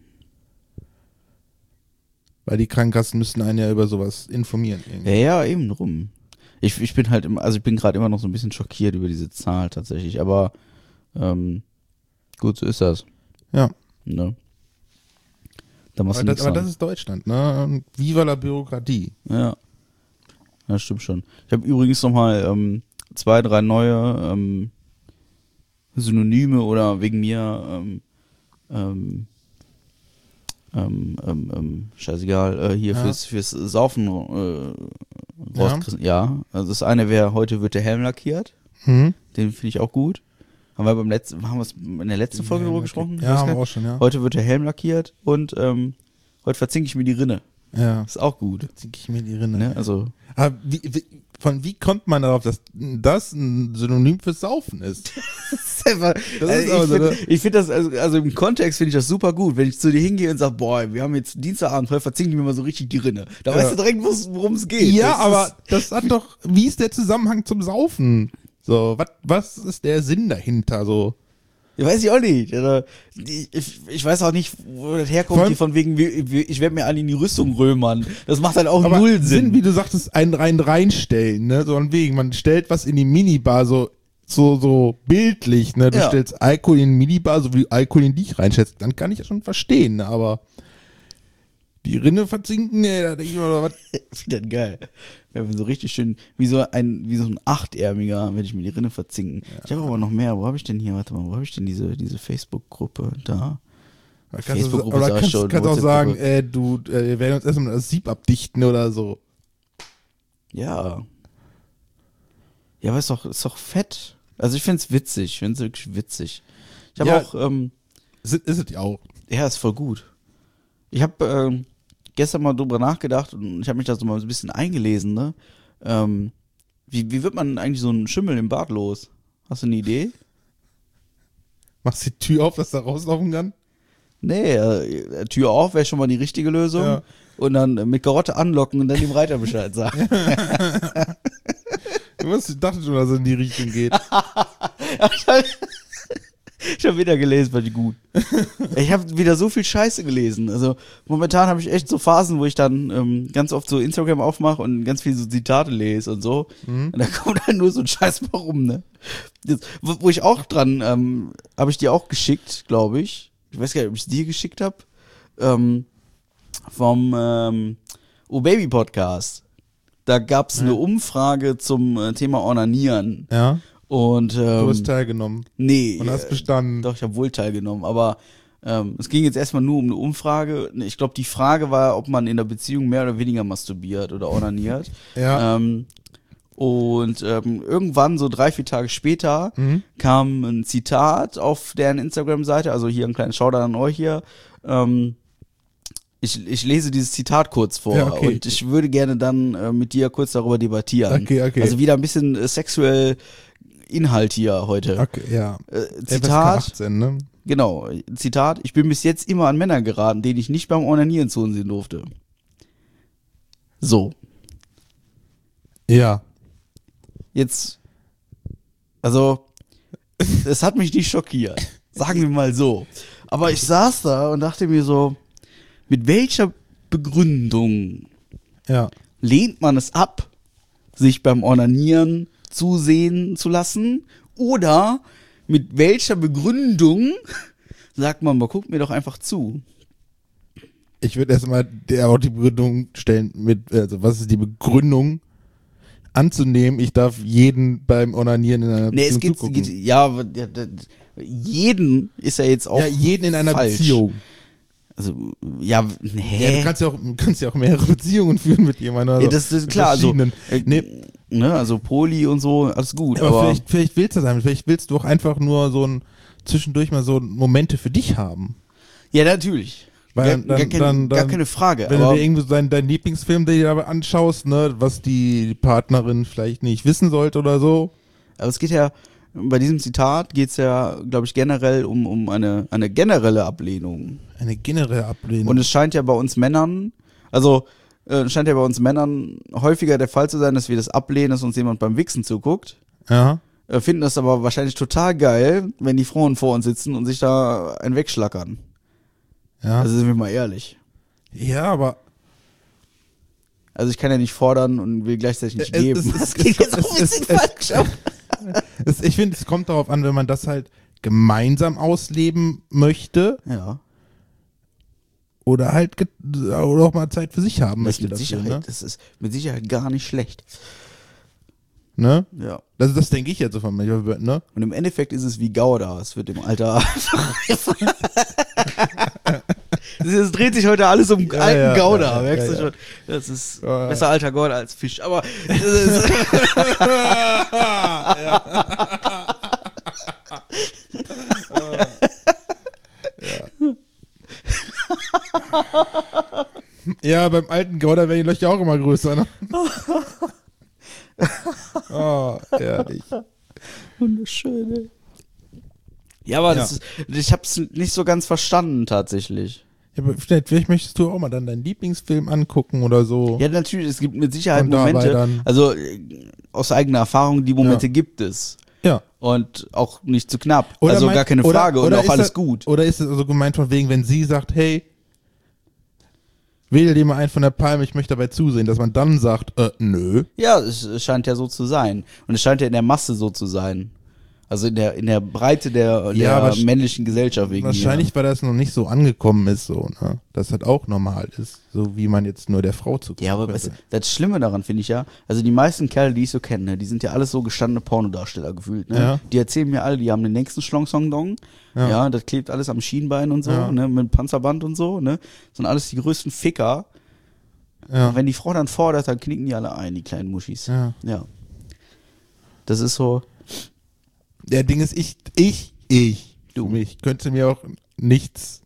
Weil die Krankenkassen müssen einen ja über sowas informieren. Irgendwie. Ja, eben drum. Ich bin halt ich bin gerade immer noch so ein bisschen schockiert über diese Zahl tatsächlich, aber gut, so ist das. Ja. Ne? Aber das ist Deutschland, ne? Viva la Bürokratie. Ja. Ja, stimmt schon. Ich habe übrigens nochmal 2, 3 neue Synonyme oder wegen mir scheißegal, hier fürs Saufen rauskriegen. Ja, also das eine wäre, heute wird der Helm lackiert. Den finde ich auch gut. Haben wir in der letzten Folge darüber gesprochen? Ja, haben wir auch schon, ja. Heute wird der Helm lackiert und heute verzinke ich mir die Rinne. Ja. Ist auch gut. Zinke ich mir die Rinne. Ne? Also, Aber wie kommt man darauf, dass das ein Synonym für Saufen ist? ich finde das, also im Kontext finde ich das super gut, wenn ich zu dir hingehe und sage, boah, wir haben jetzt Dienstagabend, heute verzinke ich mir mal so richtig die Rinne. Da weißt du direkt, worum es geht. Ja, aber das hat doch, wie ist der Zusammenhang zum Saufen? So, was ist der Sinn dahinter, so? Ja, weiß ich auch nicht. Also, ich weiß auch nicht, wo das herkommt, hier von wegen, ich werde mir alle in die Rüstung römern. Das macht halt auch Aber null Sinn. Wie du sagtest, einen reinstellen, ne? So von wegen, man stellt was in die Minibar, so bildlich, ne? Du stellst Alkohol in die Minibar, so wie Alkohol in dich reinstellst. Dann kann ich das schon verstehen, ne? Aber die Rinne verzinken, da denke ich mal, oder was? Wieder geil. Ja, so richtig schön, wie so ein Achtärmiger, werde ich mir die Rinne verzinken. Ja. Ich habe aber noch mehr. Wo habe ich denn hier? Warte mal, wo habe ich denn diese Facebook-Gruppe? Da. Facebook-Gruppe ist auch schon. Du kannst auch sagen, wir werden uns erstmal das Sieb abdichten oder so. Ja. Ja, aber ist doch fett. Also ich finde es witzig. Ich finde es wirklich witzig. Ich habe auch. Ist es ja auch. Ja, ist voll gut. Ich habe gestern mal drüber nachgedacht und ich habe mich da so mal ein bisschen eingelesen, ne? Wie wird man eigentlich so einen Schimmel im Bad los? Hast du eine Idee? Machst du die Tür auf, dass da rauslaufen kann? Nee, Tür auf wäre schon mal die richtige Lösung. Ja. Und dann mit Karotte anlocken und dann dem Reiter Bescheid sagen. Ich dachte schon, dass es in die Richtung geht. Ich habe wieder gelesen, war die gut. Ich habe wieder so viel Scheiße gelesen. Also momentan habe ich echt so Phasen, wo ich dann ganz oft so Instagram aufmache und ganz viel so Zitate lese und so. Und da kommt halt nur so ein Scheiß mal rum, ne? Jetzt, wo ich auch dran, habe ich dir auch geschickt, glaube ich. Ich weiß gar nicht, ob ich es dir geschickt habe. Vom Oh Baby Podcast. Da gab es eine Umfrage zum Thema Onanieren. Ja. Und du hast teilgenommen. Nee. Und hast bestanden. Doch, ich habe wohl teilgenommen, aber es ging jetzt erstmal nur um eine Umfrage. Ich glaube, die Frage war, ob man in der Beziehung mehr oder weniger masturbiert oder onaniert. Ja. Und irgendwann, so 3-4 Tage später, kam ein Zitat auf deren Instagram-Seite, also hier ein kleines Shoutout an euch hier. Ich lese dieses Zitat kurz vor, ja, okay. Und ich würde gerne dann mit dir kurz darüber debattieren. Okay. Also wieder ein bisschen sexuell Inhalt hier heute. Okay, ja. Zitat. 18, ne? Genau, Zitat. Ich bin bis jetzt immer an Männer geraten, denen ich nicht beim Onanieren zusehen durfte. So. Ja. Jetzt, also, es hat mich nicht schockiert. Sagen wir mal so. Aber ich saß da und dachte mir so, mit welcher Begründung lehnt man es ab, sich beim Onanieren zusehen zu lassen? Oder mit welcher Begründung sagt man, guck mir doch einfach zu? Ich würde erstmal auch die Begründung stellen, also was ist die Begründung anzunehmen, ich darf jeden beim Onanieren in einer Beziehung zugucken? Jeden ist ja jetzt auch jeden in einer falsch. Beziehung. Also, ja, du kannst ja auch mehrere Beziehungen führen mit jemandem. Also ja, das ist klar. Also, ne, also Poli und so, alles gut. Aber vielleicht willst du das einfach. Vielleicht willst du auch einfach nur zwischendurch mal so Momente für dich haben. Ja, natürlich. Weil gar keine Frage. Wenn du dir irgendwie so deinen Lieblingsfilm dir aber anschaust, ne, was die Partnerin vielleicht nicht wissen sollte oder so. Aber es geht ja, bei diesem Zitat geht es ja, glaube ich, generell um eine generelle Ablehnung. Eine generelle Ablehnung. Und es scheint ja bei uns Männern, häufiger der Fall zu sein, dass wir das ablehnen, dass uns jemand beim Wichsen zuguckt. Ja. Finden das aber wahrscheinlich total geil, wenn die Frauen vor uns sitzen und sich da einen wegschlackern. Ja. Also sind wir mal ehrlich. Ja, aber also ich kann ja nicht fordern und will gleichzeitig nicht geben. Das klingt jetzt auch ein bisschen falsch. Ich finde, es kommt darauf an, wenn man das halt gemeinsam ausleben möchte. Ja. Oder halt oder auch mal Zeit für sich haben möchte. Das ist mit Sicherheit gar nicht schlecht. Ne? Ja. Das denke ich jetzt so von mir. Ne? Und im Endeffekt ist es wie Gouda. Es wird im Alter. Es dreht sich heute alles um alten Gouda. Merkst du schon? Das ist besser alter Gouda als Fisch. Aber. Ja, beim alten Gouda werden die Löcher auch immer größer, ne? Oh, ehrlich. Wunderschön, ey. Ja, aber ich hab's nicht so ganz verstanden, tatsächlich. Ja, aber vielleicht möchtest du auch mal dann deinen Lieblingsfilm angucken oder so. Ja, natürlich, es gibt mit Sicherheit Und dabei Momente, dann- also aus eigener Erfahrung, die Momente gibt es. Ja. Und auch nicht zu knapp. Oder also meint- gar keine Frage und auch ist alles das, gut. Oder ist es also gemeint von wegen, wenn sie sagt, hey, wähle dir mal einen von der Palme, ich möchte dabei zusehen, dass man dann sagt, nö. Ja, es scheint ja so zu sein. Und es scheint ja in der Masse so zu sein. Also in der Breite der männlichen Gesellschaft wegen Wahrscheinlich, weil das noch nicht so angekommen ist, so, ne? Dass das auch normal ist, so wie man jetzt nur der Frau zuguckt. Ja, aber weißt du, das Schlimme daran finde ich ja, also die meisten Kerle, die ich so kenne, ne, die sind ja alles so gestandene Pornodarsteller gefühlt. Ne? Ja. Die erzählen mir alle, die haben den nächsten Schlong-Song-Dong. Ja. Das klebt alles am Schienbein und so, Ja. ne, mit Panzerband und so. Ne? Das sind alles die größten Ficker. Ja. Und wenn die Frau dann fordert, dann knicken die alle ein, die kleinen Muschis. Ja. Ja. Das ist so. Der Ding ist, Du. Ich könnte mir auch nichts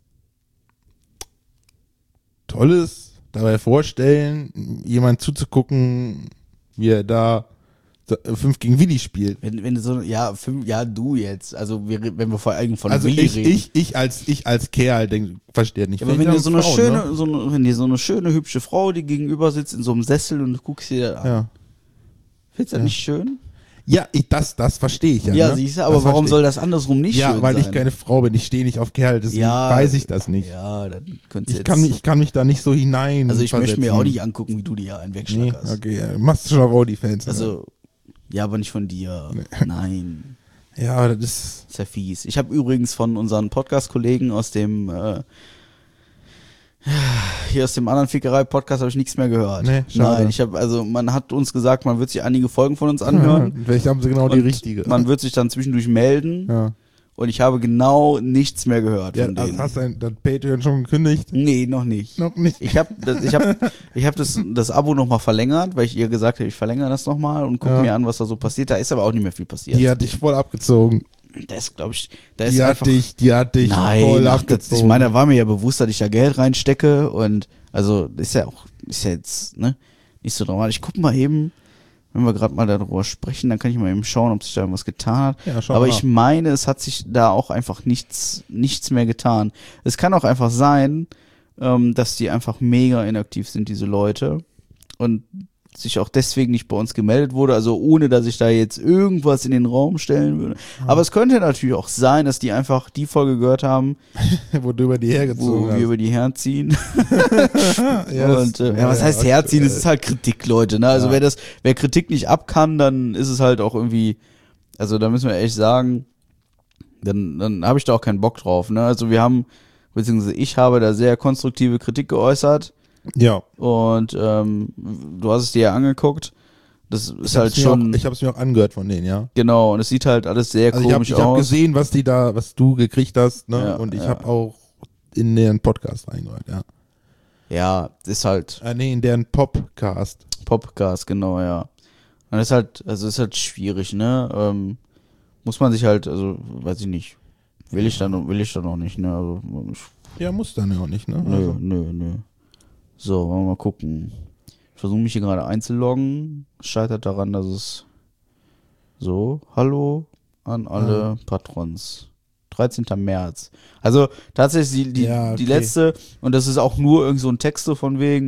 Tolles dabei vorstellen, jemand zuzugucken, wie er da 5 gegen Willi spielt. Wenn du so, du jetzt. Also wenn wir vor allem von Also Willi reden. ich als Kerl verstehe nicht. Ja, aber wenn dir so eine Frauen, schöne, ne? wenn dir so eine schöne, hübsche Frau, die gegenüber sitzt in so einem Sessel und du guckst dir das an. Ja. Findest du das nicht schön? Ja, das verstehe ich ja. Ja, ne? siehst du, aber Das warum verstehe soll das andersrum nicht ich. schön Ja, weil sein? ich keine Frau bin, ich stehe nicht auf Kerl, deswegen Ja, weiß ich das nicht. Ja, dann könntest Ich du jetzt... kann mich da nicht so hinein. also ich möchte mir versetzen. auch nicht angucken, wie du dir einen Nee, wegschlackerst. okay, ja. Machst du schon auf Audi-Fans. Also, ja, aber nicht von dir. Nein, Ja, aber das ist. ist ja fies. Ich habe übrigens von unseren Podcast-Kollegen aus dem hier aus dem anderen Fickerei-Podcast habe ich nichts mehr gehört. Nee, schade. Nein, man hat uns gesagt, man wird sich einige Folgen von uns anhören. Vielleicht haben sie genau die Und richtige. Man wird sich dann zwischendurch melden. ja. Und ich habe genau nichts mehr gehört Ja, von denen. hast du das Patreon schon gekündigt? Nee, noch nicht. Noch nicht. Ich habe das Abo nochmal verlängert, weil ich ihr gesagt habe, ich verlängere das nochmal und gucke Ja. mir an, was da so passiert. Da ist aber auch nicht mehr viel passiert. Die hat dich voll abgezogen. Da ist, glaube ich, da ist Die hat einfach... dich Nein, voll ach, abgezogen. ich meine, da war mir ja bewusst, dass ich da Geld reinstecke und also ist ja jetzt ne, nicht so dramatisch. Ich guck mal eben, wenn wir gerade mal darüber sprechen, dann kann ich mal eben schauen, ob sich da irgendwas getan hat. Ja, schau Aber mal. ich meine, es hat sich da auch einfach nichts mehr getan. Es kann auch einfach sein, dass die einfach mega inaktiv sind, diese Leute. Und sich auch deswegen nicht bei uns gemeldet wurde, also ohne, dass ich da jetzt irgendwas in den Raum stellen würde. Aber es könnte natürlich auch sein, dass die einfach die Folge gehört haben, wo du über die hergezogen wo wir hast. über die herziehen. Ja, Und was heißt herziehen? Es ist halt Kritik, Leute. Ne? Also wer Kritik nicht ab kann, dann ist es halt auch irgendwie, also da müssen wir echt sagen, dann habe ich da auch keinen Bock drauf. Ne? Also beziehungsweise ich habe da sehr konstruktive Kritik geäußert. Ja. Und du hast es dir ja angeguckt. Das ist halt schon. Ich habe es mir auch angehört von denen, ja. Genau, und es sieht halt alles sehr Also komisch ich hab aus. gesehen, was du gekriegt hast, ne? Ja, und ich ja. habe auch in deren Podcast reingehört, ja. Ja, ist halt Nee, in deren Popcast. Popcast, genau, ja. Und ist halt schwierig, ne? Muss man sich halt, also, weiß ich nicht. Will ich dann noch nicht, ne? Also, Ja, muss dann ja auch nicht, ne? nö. So, wollen wir mal gucken. Ich versuche mich hier gerade einzuloggen. Scheitert daran, dass es so, hallo an alle Patrons. 13. März. Also tatsächlich die Ja, okay. letzte, und das ist auch nur irgend so ein Text so von wegen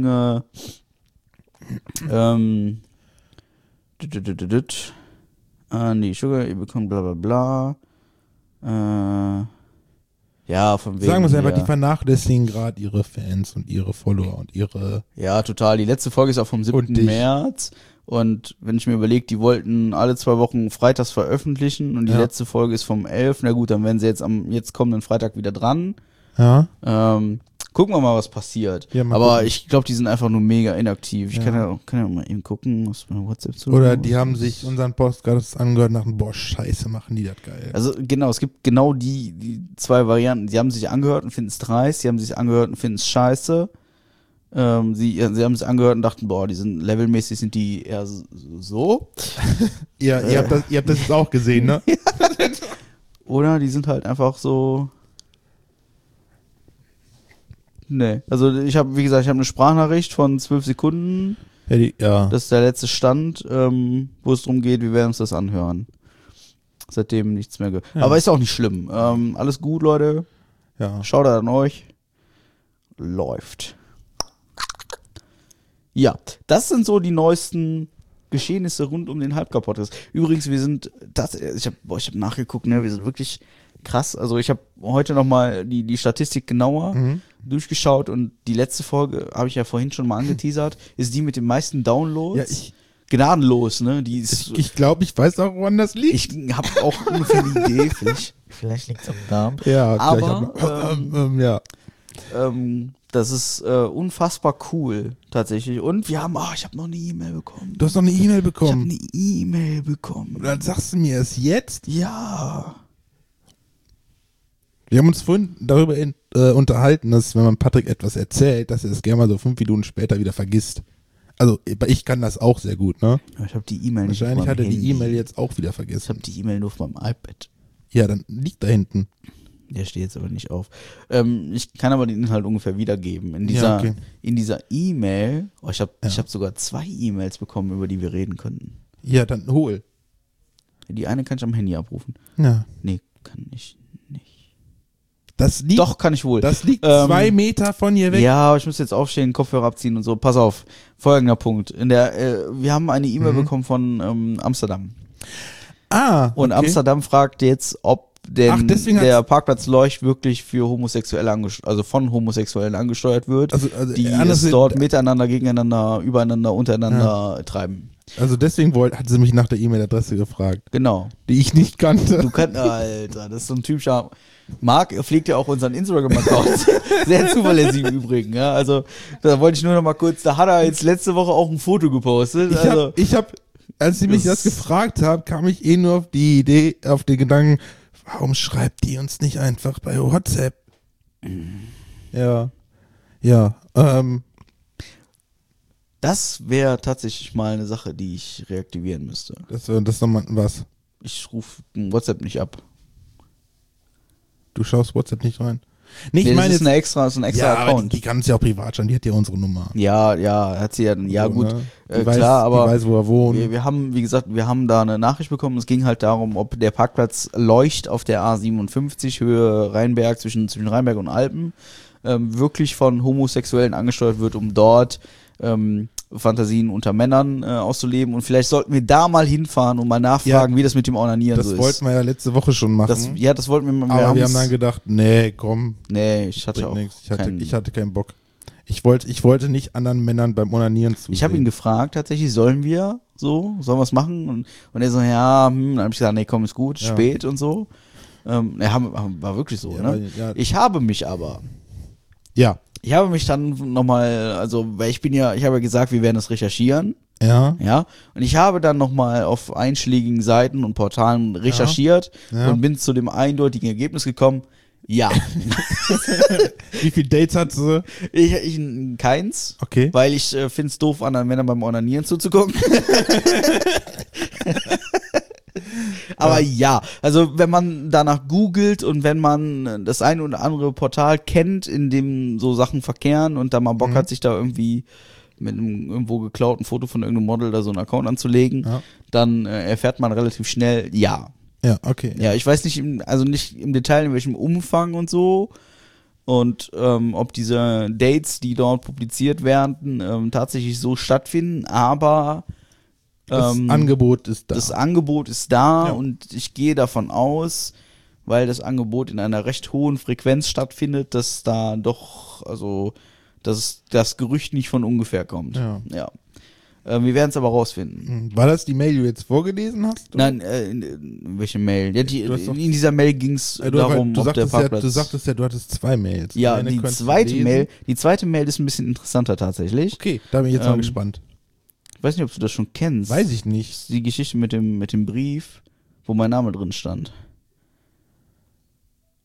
nee, Sugar, ihr bekommt bla bla bla. Ja, von wegen. Sagen wir es einfach, ja. die vernachlässigen gerade ihre Fans und ihre Follower und ihre. Ja, total. Die letzte Folge ist auch vom 7. Und dich. März. Und wenn ich mir überlege, die wollten alle 2 Wochen freitags veröffentlichen und die Ja. letzte Folge ist vom 11. Na gut, dann werden sie jetzt am jetzt kommenden Freitag wieder dran. Ja. Gucken wir mal, was passiert. Ja, mal Aber gucken. ich glaube, die sind einfach nur mega inaktiv. Ich Ja. kann ja mal eben gucken, was bei WhatsApp zu. Oder die haben sich unseren Podcast angehört und dachten, boah, scheiße, machen die das geil. Also genau, es gibt genau die 2 Varianten. Sie haben sich angehört und finden es dreist, sie haben sich angehört und finden es scheiße. Sie haben sich angehört und dachten, boah, levelmäßig sind die eher so. Ihr habt das jetzt auch gesehen, ne? Oder die sind halt einfach so. Nee. Also ich habe, wie gesagt, ich habe eine Sprachnachricht von 12 Sekunden. Ja. Das ist der letzte Stand, wo es darum geht, wir werden uns das anhören. Seitdem nichts mehr gehört. Ja. Aber ist auch nicht schlimm. Alles gut, Leute. Ja. Schaut an euch. Läuft. Ja, das sind so die neuesten Geschehnisse rund um den Halbgar-Podcast. Übrigens, ich habe nachgeguckt, ne, wir sind wirklich krass. Also ich habe heute nochmal die Statistik genauer durchgeschaut und die letzte Folge, habe ich ja vorhin schon mal angeteasert, ist die mit den meisten Downloads. Gnadenlos, ne? Die ist, Ich glaube, ich weiß auch, woran das liegt. ich habe auch ungefähr eine Idee. Vielleicht liegt es am Darm. Ja, aber ja. das ist unfassbar cool, tatsächlich. Und wir haben, ich habe noch eine E-Mail bekommen. Du hast noch eine E-Mail Ich habe bekommen. eine E-Mail bekommen. Und dann sagst du mir es jetzt? Ja. Wir haben uns vorhin darüber unterhalten, dass wenn man Patrick etwas erzählt, dass er es gerne mal so 5 Minuten später wieder vergisst. Also ich kann das auch sehr gut, ne? Ja, ich habe die E-Mail nicht Wahrscheinlich auf hat er meinem die Handy. E-Mail jetzt auch wieder Ich vergessen. habe die E-Mail nur auf meinem iPad. Ja, dann liegt da hinten. Der steht jetzt aber nicht auf. Ich kann aber den Inhalt ungefähr wiedergeben. In Ja, okay. dieser E-Mail, ich hab sogar 2 E-Mails bekommen, über die wir reden könnten. Ja, dann hol. Die eine kann ich am Handy abrufen. Ja. Nee, kann ich nicht. Das liegt, Doch, kann ich wohl. das liegt 2 Meter von hier weg. Ja, aber ich muss jetzt aufstehen, Kopfhörer abziehen und so. Pass auf, folgender Punkt. Wir haben eine E-Mail bekommen von Amsterdam. Und okay. Amsterdam fragt jetzt, ob denn deswegen der Parkplatz Leucht wirklich für Homosexuelle von Homosexuellen angesteuert wird, Also die anders es dort miteinander, gegeneinander, übereinander, untereinander treiben. Also deswegen hat sie mich nach der E-Mail-Adresse gefragt, Genau. die ich nicht kannte. Du kannst, Alter, das ist so ein typischer. Marc pflegt ja auch unseren Instagram-Account. Sehr zuverlässig im Übrigen, ja. Also, da wollte ich nur noch mal kurz, da hat er jetzt letzte Woche auch ein Foto gepostet. Ich hab, als sie mich das gefragt haben, kam ich nur auf die Idee, auf den Gedanken, warum schreibt die uns nicht einfach bei WhatsApp? Ja. Ja, das wäre tatsächlich mal eine Sache, die ich reaktivieren müsste. das nochmal was. Ich rufe WhatsApp nicht ab. Du schaust WhatsApp nicht rein. Nee, ich Nee, meine das ist jetzt, ein extra ja, aber Account. die kann es ja auch privat schauen, die hat ja unsere Nummer. Ja, hat sie ja, ja So, gut, ne? Die klar, aber die weiß, wo er wohnt. wir haben, wie gesagt, wir haben da eine Nachricht bekommen, es ging halt darum, ob der Parkplatz Leucht auf der A57 Höhe Rheinberg, zwischen Rheinberg und Alpen, wirklich von Homosexuellen angesteuert wird, um dort Fantasien unter Männern auszuleben. Und vielleicht sollten wir da mal hinfahren und mal nachfragen, wie das mit dem Onanieren Das so ist. wollten wir ja letzte Woche schon machen. Das wollten wir mal. Aber wir haben dann gedacht, nee, komm, nee, ich hatte bringt auch nichts. keinen. Ich hatte keinen Bock. Ich wollte nicht anderen Männern beim Onanieren zusehen. Ich habe ihn gefragt, tatsächlich, sollen wir es machen? Und er so, ja, dann habe ich gesagt, nee, komm, ist gut, Ja. spät und so. War wirklich so, Ja, ne? ja. Ich habe mich aber dann nochmal, also, weil ich habe ja gesagt, wir werden das recherchieren, Ja. ja, und ich habe dann nochmal auf einschlägigen Seiten und Portalen recherchiert Ja. und bin zu dem eindeutigen Ergebnis gekommen, ja. Wie viele Dates hat sie? ich keins. Okay. Weil ich finde es doof, anderen Männern beim Onanieren zuzugucken. Aber ja, also wenn man danach googelt und wenn man das eine oder andere Portal kennt, in dem so Sachen verkehren und da mal Bock hat, sich da irgendwie mit einem irgendwo geklauten Foto von irgendeinem Model da so einen Account anzulegen, Ja. dann erfährt man relativ schnell, ja. Ja, okay. Ja, ich weiß nicht, nicht im Detail, in welchem Umfang und so. Und ob diese Dates, die dort publiziert werden, tatsächlich so stattfinden, aber Das Angebot ist da. das Angebot ist da Ja. und ich gehe davon aus, weil das Angebot in einer recht hohen Frequenz stattfindet, dass da doch, also, dass das Gerücht nicht von ungefähr kommt. Ja. Ja. Wir werden es aber rausfinden. War das die Mail, die du jetzt vorgelesen hast? oder? Nein, welche Mail? Ja, Du hast doch- in dieser Mail ging es darum, du ob der sagtest ja, Parkplatz... du sagtest ja, du hattest 2 Mails. ja, Eine die konntest du zweite lesen. Mail ist ein bisschen interessanter tatsächlich. Okay, da bin ich jetzt mal Ähm, gespannt. Ich weiß nicht, ob du das schon kennst. Weiß ich Das nicht. ist die Geschichte mit dem Brief, wo mein Name drin stand.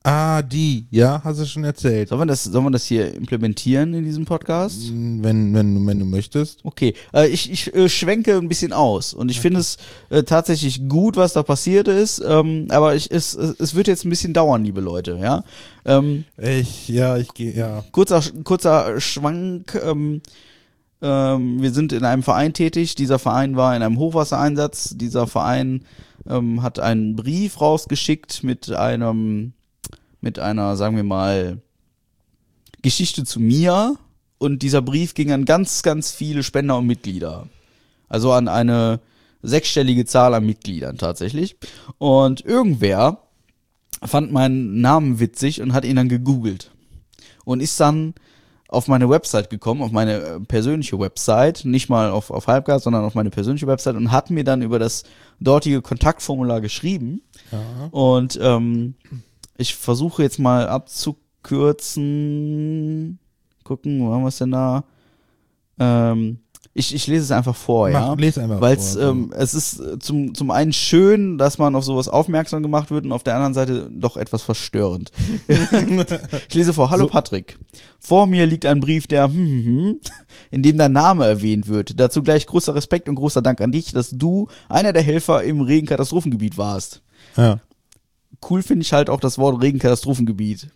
Ah, die. Ja, hast du schon erzählt. Sollen wir das hier implementieren in diesem Podcast? Wenn du möchtest. Okay, ich schwenke ein bisschen aus und ich finde es tatsächlich gut, was da passiert ist, aber es wird jetzt ein bisschen dauern, liebe Leute, ja. Ich gehe, ja. Kurzer Schwank, wir sind in einem Verein tätig, dieser Verein war in einem Hochwassereinsatz, dieser Verein hat einen Brief rausgeschickt mit einer, sagen wir mal, Geschichte zu mir. Und dieser Brief ging an ganz, ganz viele Spender und Mitglieder. Also an eine 6-stellige Zahl an Mitgliedern tatsächlich. Und irgendwer fand meinen Namen witzig und hat ihn dann gegoogelt. Und ist dann auf meine Website gekommen, auf meine persönliche Website, nicht mal auf Halbgas, sondern auf meine persönliche Website und hat mir dann über das dortige Kontaktformular geschrieben. Ja. Und ich versuche jetzt mal abzukürzen. Gucken, wo haben wir es denn da? Ich lese es einfach vor, ja. Lese einfach Weil vor. es ist zum einen schön, dass man auf sowas aufmerksam gemacht wird und auf der anderen Seite doch etwas verstörend. Ich lese vor. Hallo Patrick. Vor mir liegt ein Brief, in dem dein Name erwähnt wird. Dazu gleich großer Respekt und großer Dank an dich, dass du einer der Helfer im Regenkatastrophengebiet warst. Ja. Cool finde ich halt auch das Wort Regenkatastrophengebiet.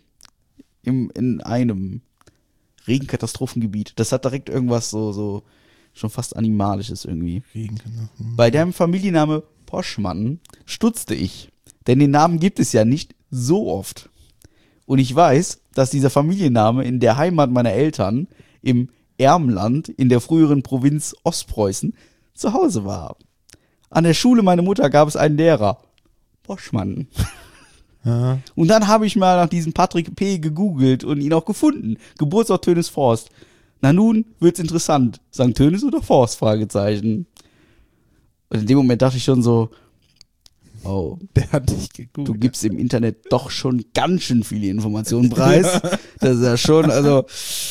In einem Regenkatastrophengebiet. Das hat direkt irgendwas so schon fast Animalisches irgendwie. Bei deinem Familienname Poschmann stutzte ich, denn den Namen gibt es ja nicht so oft. Und ich weiß, dass dieser Familienname in der Heimat meiner Eltern im Ermland in der früheren Provinz Ostpreußen zu Hause war. An der Schule meiner Mutter gab es einen Lehrer, Poschmann. Ja. Und dann habe ich mal nach diesem Patrick P. gegoogelt und ihn auch gefunden. Geburtsort Tönis Forst. Na nun wird's interessant. St. Tönis oder Forst? Fragezeichen. Und in dem Moment dachte ich schon so, oh, Der hat dich gegoogelt. du gibst im Internet doch schon ganz schön viele Informationen preis. Das ist ja schon, also,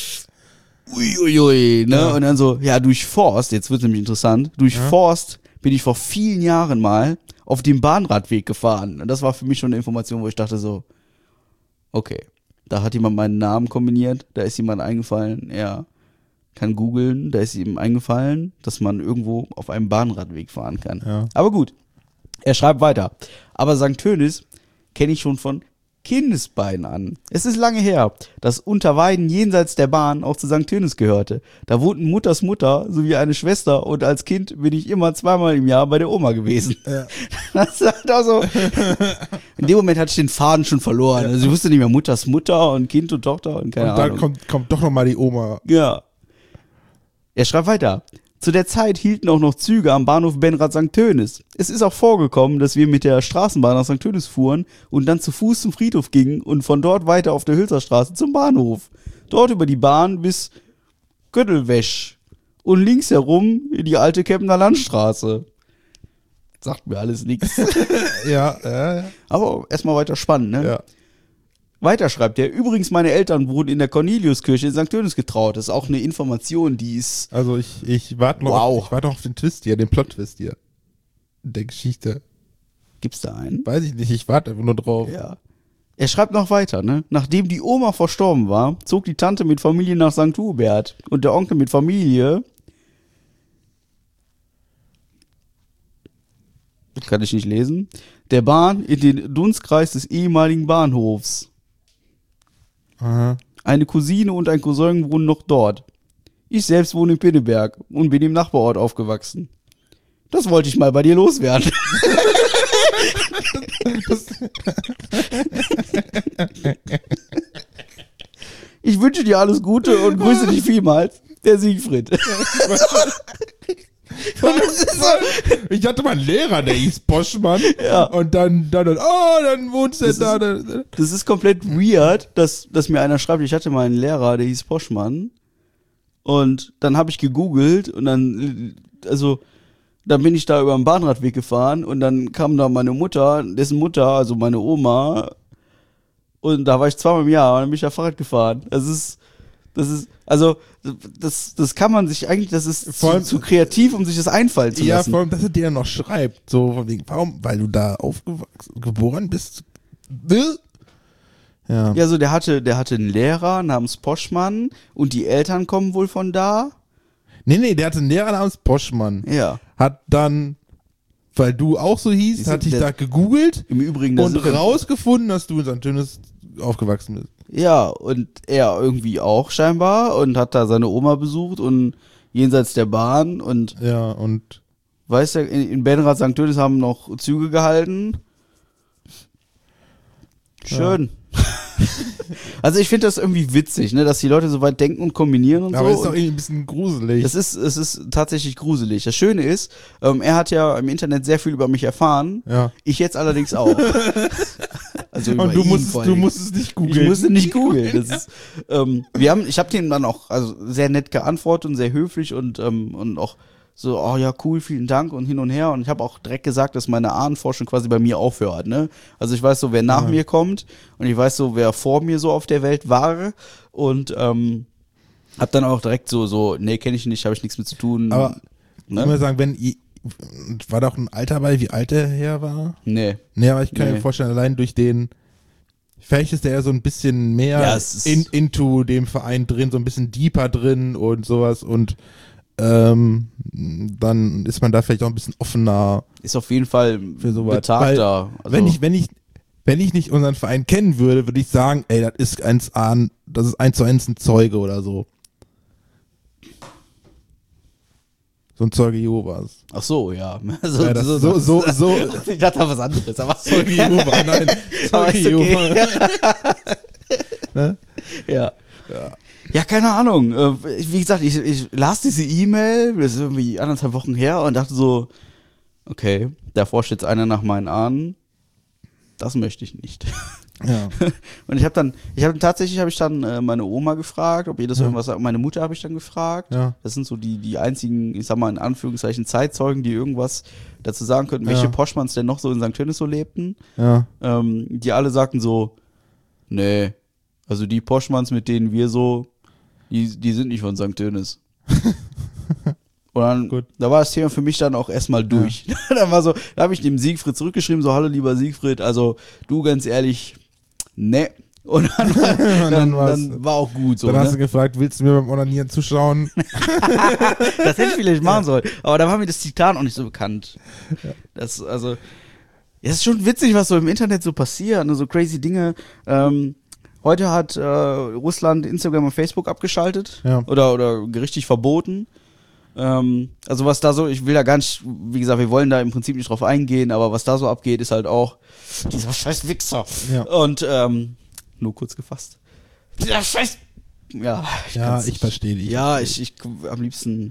uiuiui, ne? Ja. Und dann so, ja, durch Forst, jetzt wird's nämlich interessant, durch Forst bin ich vor vielen Jahren mal auf dem Bahnradweg gefahren. Und das war für mich schon eine Information, wo ich dachte so, okay, da hat jemand meinen Namen kombiniert, da ist jemand eingefallen, er kann googeln, da ist ihm eingefallen, dass man irgendwo auf einem Bahnradweg fahren kann. Ja. Aber gut, er schreibt weiter. Aber St. Tönis kenne ich schon von Kindesbeinen an. Es ist lange her, dass Unterweiden jenseits der Bahn auch zu St. Tönis gehörte. Da wohnten Mutters Mutter sowie eine Schwester und als Kind bin ich immer 2-mal im Jahr bei der Oma gewesen. Ja. Das ist halt auch so. In dem Moment hatte ich den Faden schon verloren. Also ich wusste nicht mehr Mutters Mutter und Kind und Tochter und keine Und dann Ahnung. kommt doch nochmal die Oma. Ja. Er schreibt weiter. Zu der Zeit hielten auch noch Züge am Bahnhof Benrath St. Tönis. Es ist auch vorgekommen, dass wir mit der Straßenbahn nach St. Tönis fuhren und dann zu Fuß zum Friedhof gingen und von dort weiter auf der Hülserstraße zum Bahnhof. Dort über die Bahn bis Göttelwäsch und links herum in die alte Kempener Landstraße. Sagt mir alles nichts. Ja. Aber erstmal weiter spannend, ne? Ja. Weiter schreibt er, übrigens meine Eltern wurden in der Corneliuskirche in St. Tönis getraut. Das ist auch eine Information, die ist... Also ich warte noch, Wow. ich warte noch auf den Twist hier, den Plot-Twist hier. Der Geschichte. Gibt's da einen? Weiß ich nicht, ich warte einfach nur drauf. Ja. Er schreibt noch weiter, ne? Nachdem die Oma verstorben war, zog die Tante mit Familie nach St. Hubert und der Onkel mit Familie... Kann ich nicht lesen. Der Bahn in den Dunstkreis des ehemaligen Bahnhofs. Aha. Eine Cousine und ein Cousin wohnen noch dort. Ich selbst wohne in Pinneberg und bin im Nachbarort aufgewachsen. Das wollte ich mal bei dir loswerden. Ich wünsche dir alles Gute und grüße dich vielmals. Der Siegfried. Ich hatte mal einen Lehrer, der hieß Poschmann. Ja. Und dann wohnst du da. Das ist komplett weird, dass mir einer schreibt, ich hatte mal einen Lehrer, der hieß Poschmann. Und dann habe ich gegoogelt und dann bin ich da über den Bahnradweg gefahren und dann kam da meine Mutter, dessen Mutter, also meine Oma. Und da war ich 2-mal im Jahr und dann bin ich da Fahrrad gefahren. Das kann man sich eigentlich, das ist Vor allem- zu kreativ, um sich das einfallen zu Ja, lassen. vor allem, dass er dir noch schreibt. So von wegen, warum? Weil du da geboren bist. Ja. Ja, so der hatte einen Lehrer namens Poschmann und die Eltern kommen wohl von da. Nee, der hatte einen Lehrer namens Poschmann. Ja. Hat dann, weil du auch so hieß, Siehst du, hat dich der- da gegoogelt Im Übrigen der und Sohn- rausgefunden, dass du in St. Tönis aufgewachsen bist. Ja, und er irgendwie auch scheinbar und hat da seine Oma besucht und jenseits der Bahn und Ja, und weißt du, in Benrath St. Tönis haben noch Züge gehalten. Schön. Also ich finde das irgendwie witzig, ne, dass die Leute so weit denken und kombinieren und aber so. ist doch Und irgendwie ein bisschen gruselig. es ist tatsächlich gruselig. Das Schöne ist, er hat ja im Internet sehr viel über mich erfahren. Ja. Ich jetzt allerdings auch. Also über Und du ihn vor allen Dingen. musstest nicht Ich googeln. musste nicht googeln. Das ist, ich habe denen dann auch also sehr nett geantwortet und sehr höflich und auch so, oh ja, cool, vielen Dank und hin und her. Und ich habe auch direkt gesagt, dass meine Ahnenforschung quasi bei mir aufhört. Ne? Also ich weiß so, wer nach mir kommt und ich weiß so, wer vor mir so auf der Welt war. Und hab dann auch direkt so, nee, kenne ich nicht, habe ich nichts mit zu tun. Aber ich ne? muss sagen, war doch ein Alter bei, wie alt der her war? Nee. Nee, aber ich kann Nee. mir vorstellen, allein durch den, vielleicht ist der ja so ein bisschen mehr Ja, es ist- into dem Verein drin, so ein bisschen deeper drin und sowas und dann ist man da vielleicht auch ein bisschen offener Ist auf jeden Fall für sowas. betagter. Also, wenn ich nicht unseren Verein kennen würde, würde ich sagen, ey, das ist 1:1 ein Zeuge oder so. So ein Zeuge Jehovas. ach so, ja. Ja, das so. Ich dachte was anderes, aber Zeuge Jehova, nein. Aber Zeuge ist okay. Jehova. Ne? Ja. Ja, keine Ahnung. Wie gesagt, ich las diese E-Mail, das ist irgendwie 1,5 Wochen her und dachte so, okay, da forscht jetzt einer nach meinen Ahnen. Das möchte ich nicht. Ja. Und ich habe dann meine Oma gefragt, ob ihr das irgendwas sagt. Meine Mutter habe ich dann gefragt. Ja. Das sind so die einzigen, ich sag mal in Anführungszeichen, Zeitzeugen, die irgendwas dazu sagen könnten, welche Ja. Poschmanns denn noch so in St. Tönis so lebten. Ja. Die alle sagten so, nee, also die Poschmanns, mit denen wir so, die sind nicht von St. Tönis. Und dann, Gut. da war das Thema für mich dann auch erstmal durch. Dann war so, da habe ich dem Siegfried zurückgeschrieben, so, hallo lieber Siegfried, also du ganz ehrlich, ne. Und dann war auch gut so. Dann hast du Ne? gefragt, willst du mir beim Onanieren zuschauen? Das hätte ich vielleicht machen sollen. Aber da war mir das Zitat auch nicht so bekannt. Das, also, ja, ist schon witzig, was so im Internet so passiert, ne? So crazy Dinge. Heute hat Russland Instagram und Facebook abgeschaltet Ja. oder gerichtlich verboten. Also was da so, ich will da gar nicht, wie gesagt, wir wollen da im Prinzip nicht drauf eingehen, aber was da so abgeht, ist halt auch dieser scheiß Wichser. Ja. Und nur kurz gefasst. Dieser scheiß. Ja, kann's Ich nicht. verstehe dich. Ja, ich am liebsten.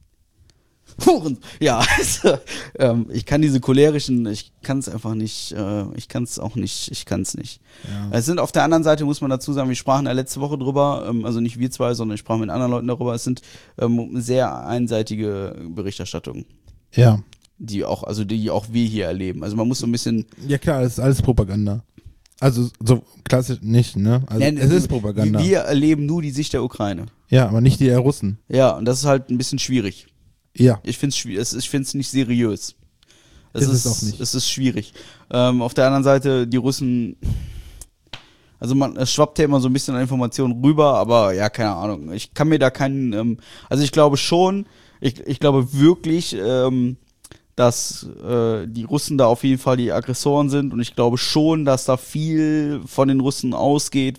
Huren. Ja, also, ich kann diese cholerischen, ich kann es einfach nicht, ich kann es nicht. Ja. Es sind auf der anderen Seite, muss man dazu sagen, wir sprachen ja letzte Woche drüber, also nicht wir zwei, sondern ich sprach mit anderen Leuten darüber, es sind sehr einseitige Berichterstattungen, Ja. die auch wir hier erleben. Also man muss so ein bisschen. Ja klar, das ist alles Propaganda. Also so klassisch nicht, ne? Also es ist Propaganda. Wir erleben nur die Sicht der Ukraine. Ja, aber nicht die der Russen. Ja, und das ist halt ein bisschen schwierig. Ja. Ich finde es nicht seriös. Ist es auch nicht. Es ist schwierig. Auf der anderen Seite, die Russen, also es schwappt ja immer so ein bisschen an Informationen rüber, aber ja, keine Ahnung. Ich kann mir da keinen, also ich glaube schon, ich glaube wirklich, dass die Russen da auf jeden Fall die Aggressoren sind und ich glaube schon, dass da viel von den Russen ausgeht,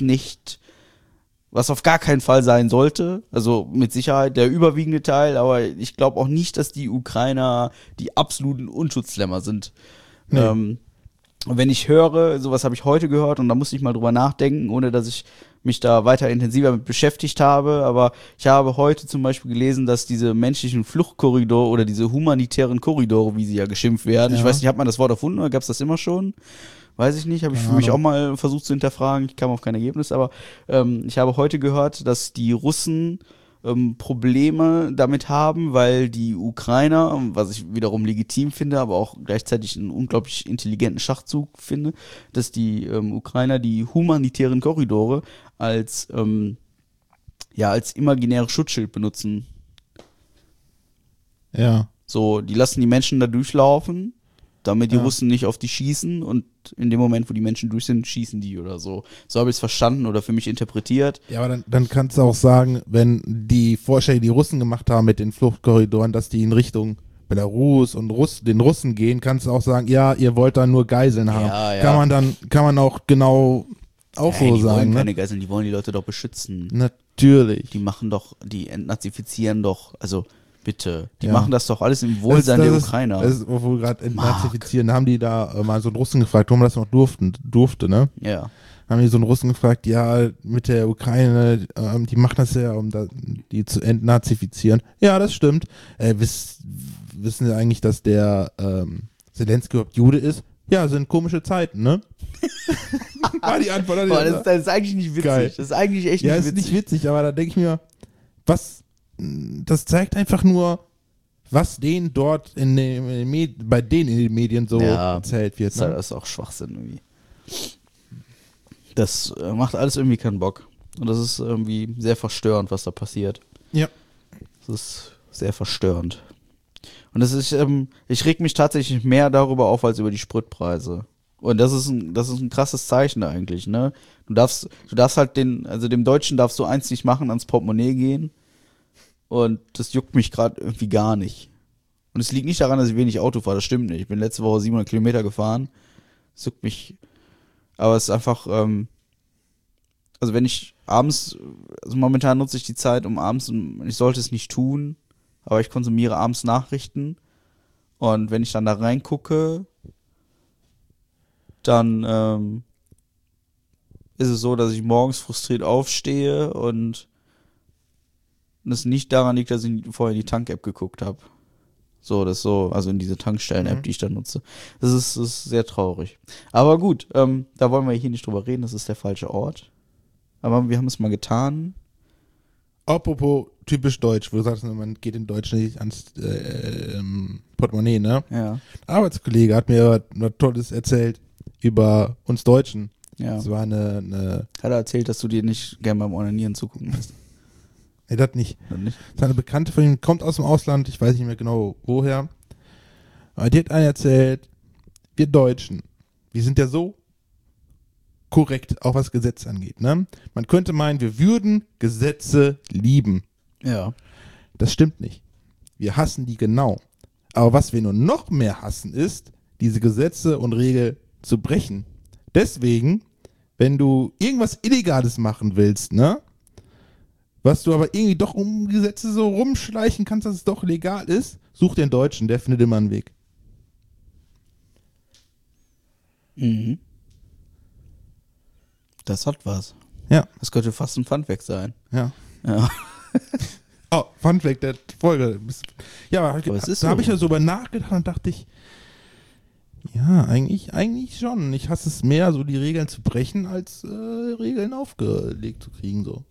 was auf gar keinen Fall sein sollte. Also mit Sicherheit der überwiegende Teil, aber ich glaube auch nicht, dass die Ukrainer die absoluten Unschutzlämmer sind. Nee. Und wenn ich höre, sowas habe ich heute gehört und da musste ich mal drüber nachdenken, ohne dass ich mich da weiter intensiver mit beschäftigt habe, aber ich habe heute zum Beispiel gelesen, dass diese menschlichen Fluchtkorridore oder diese humanitären Korridore, wie sie ja geschimpft werden, ich Ja. weiß nicht, hat man das Wort erfunden oder gab es das immer schon? Weiß ich nicht, habe ich für Keine mich auch Ahnung. mal versucht zu hinterfragen, ich kam auf kein Ergebnis, aber ich habe heute gehört, dass die Russen Probleme damit haben, weil die Ukrainer, was ich wiederum legitim finde, aber auch gleichzeitig einen unglaublich intelligenten Schachzug finde, dass die Ukrainer die humanitären Korridore als imaginäres Schutzschild benutzen. Ja. So, die lassen die Menschen da durchlaufen damit die Russen nicht auf die schießen und in dem Moment, wo die Menschen durch sind, schießen die oder so. So habe ich es verstanden oder für mich interpretiert. Ja, aber dann kannst du auch sagen, wenn die Vorschläge, die Russen gemacht haben mit den Fluchtkorridoren, dass die in Richtung Belarus und den Russen gehen, kannst du auch sagen, ja, ihr wollt da nur Geiseln haben. Ja. Kann man auch genau auch so Die sagen. wollen Ne? keine Geiseln, die wollen die Leute doch beschützen. Natürlich. Die entnazifizieren doch, also bitte, die Ja. machen das doch alles im Wohlsein der Ukrainer. Das ist, wo wir gerade entnazifizieren, da haben die da mal so einen Russen gefragt, warum man das noch durfte, ne? Ja. Haben die so einen Russen gefragt, ja, mit der Ukraine, die machen das ja, um die zu entnazifizieren. Ja, das stimmt. Wissen Sie eigentlich, dass der Zelensky überhaupt Jude ist? Ja, sind komische Zeiten, ne? War die Antwort. Boah, das ist eigentlich nicht witzig. Geil. Das ist eigentlich echt Ja, nicht ist witzig. nicht witzig, aber da denke ich mir, das zeigt einfach nur, was denen dort bei denen in den Medien so erzählt wird. Ne? Das ist auch Schwachsinn irgendwie. Das macht alles irgendwie keinen Bock. Und das ist irgendwie sehr verstörend, was da passiert. Ja. Das ist sehr verstörend. Und das ist, ich reg mich tatsächlich mehr darüber auf als über die Spritpreise. Und das ist ein krasses Zeichen eigentlich, ne? Du darfst halt dem Deutschen darfst du eins nicht machen, ans Portemonnaie gehen. Und das juckt mich gerade irgendwie gar nicht. Und es liegt nicht daran, dass ich wenig Auto fahre, das stimmt nicht. Ich bin letzte Woche 700 Kilometer gefahren. Das juckt mich. Aber es ist einfach, also wenn ich abends, also momentan nutze ich die Zeit um abends, und ich sollte es nicht tun, aber ich konsumiere abends Nachrichten. Und wenn ich dann da reingucke, dann ist es so, dass ich morgens frustriert aufstehe und es nicht daran liegt, dass ich vorher in die Tank-App geguckt habe. Also in diese Tankstellen-App, die ich da nutze. Das ist sehr traurig. Aber gut, da wollen wir hier nicht drüber reden, das ist der falsche Ort. Aber wir haben es mal getan. Apropos typisch deutsch, wo du sagst, man geht in Deutsch nicht ans Portemonnaie, ne? Ja. Ein Arbeitskollege hat mir was Tolles erzählt über uns Deutschen. Ja. Das war eine Hat er erzählt, dass du dir nicht gern beim Onanieren zugucken lässt? nee, das nicht. Nicht? Seine Bekannte von ihm kommt aus dem Ausland, ich weiß nicht mehr genau woher. Aber die hat einen erzählt, wir Deutschen, wir sind ja so korrekt, auch was Gesetze angeht. Ne? Man könnte meinen, wir würden Gesetze lieben. Ja. Das stimmt nicht. Wir hassen die genau. Aber was wir nur noch mehr hassen, ist, diese Gesetze und Regeln zu brechen. Deswegen, wenn du irgendwas Illegales machen willst, ne? Was du aber irgendwie doch um Gesetze so rumschleichen kannst, dass es doch legal ist, such den Deutschen, der findet immer einen Weg. Mhm. Das hat was. Ja. Das könnte fast ein Funfact sein. Ja. Ja. Oh, Fun Fact der Folge. Ja, Aber es ist da so. habe ich ja so über nachgedacht und dachte ich, ja, eigentlich schon. Ich hasse es mehr, so die Regeln zu brechen, als Regeln aufgelegt zu kriegen, so.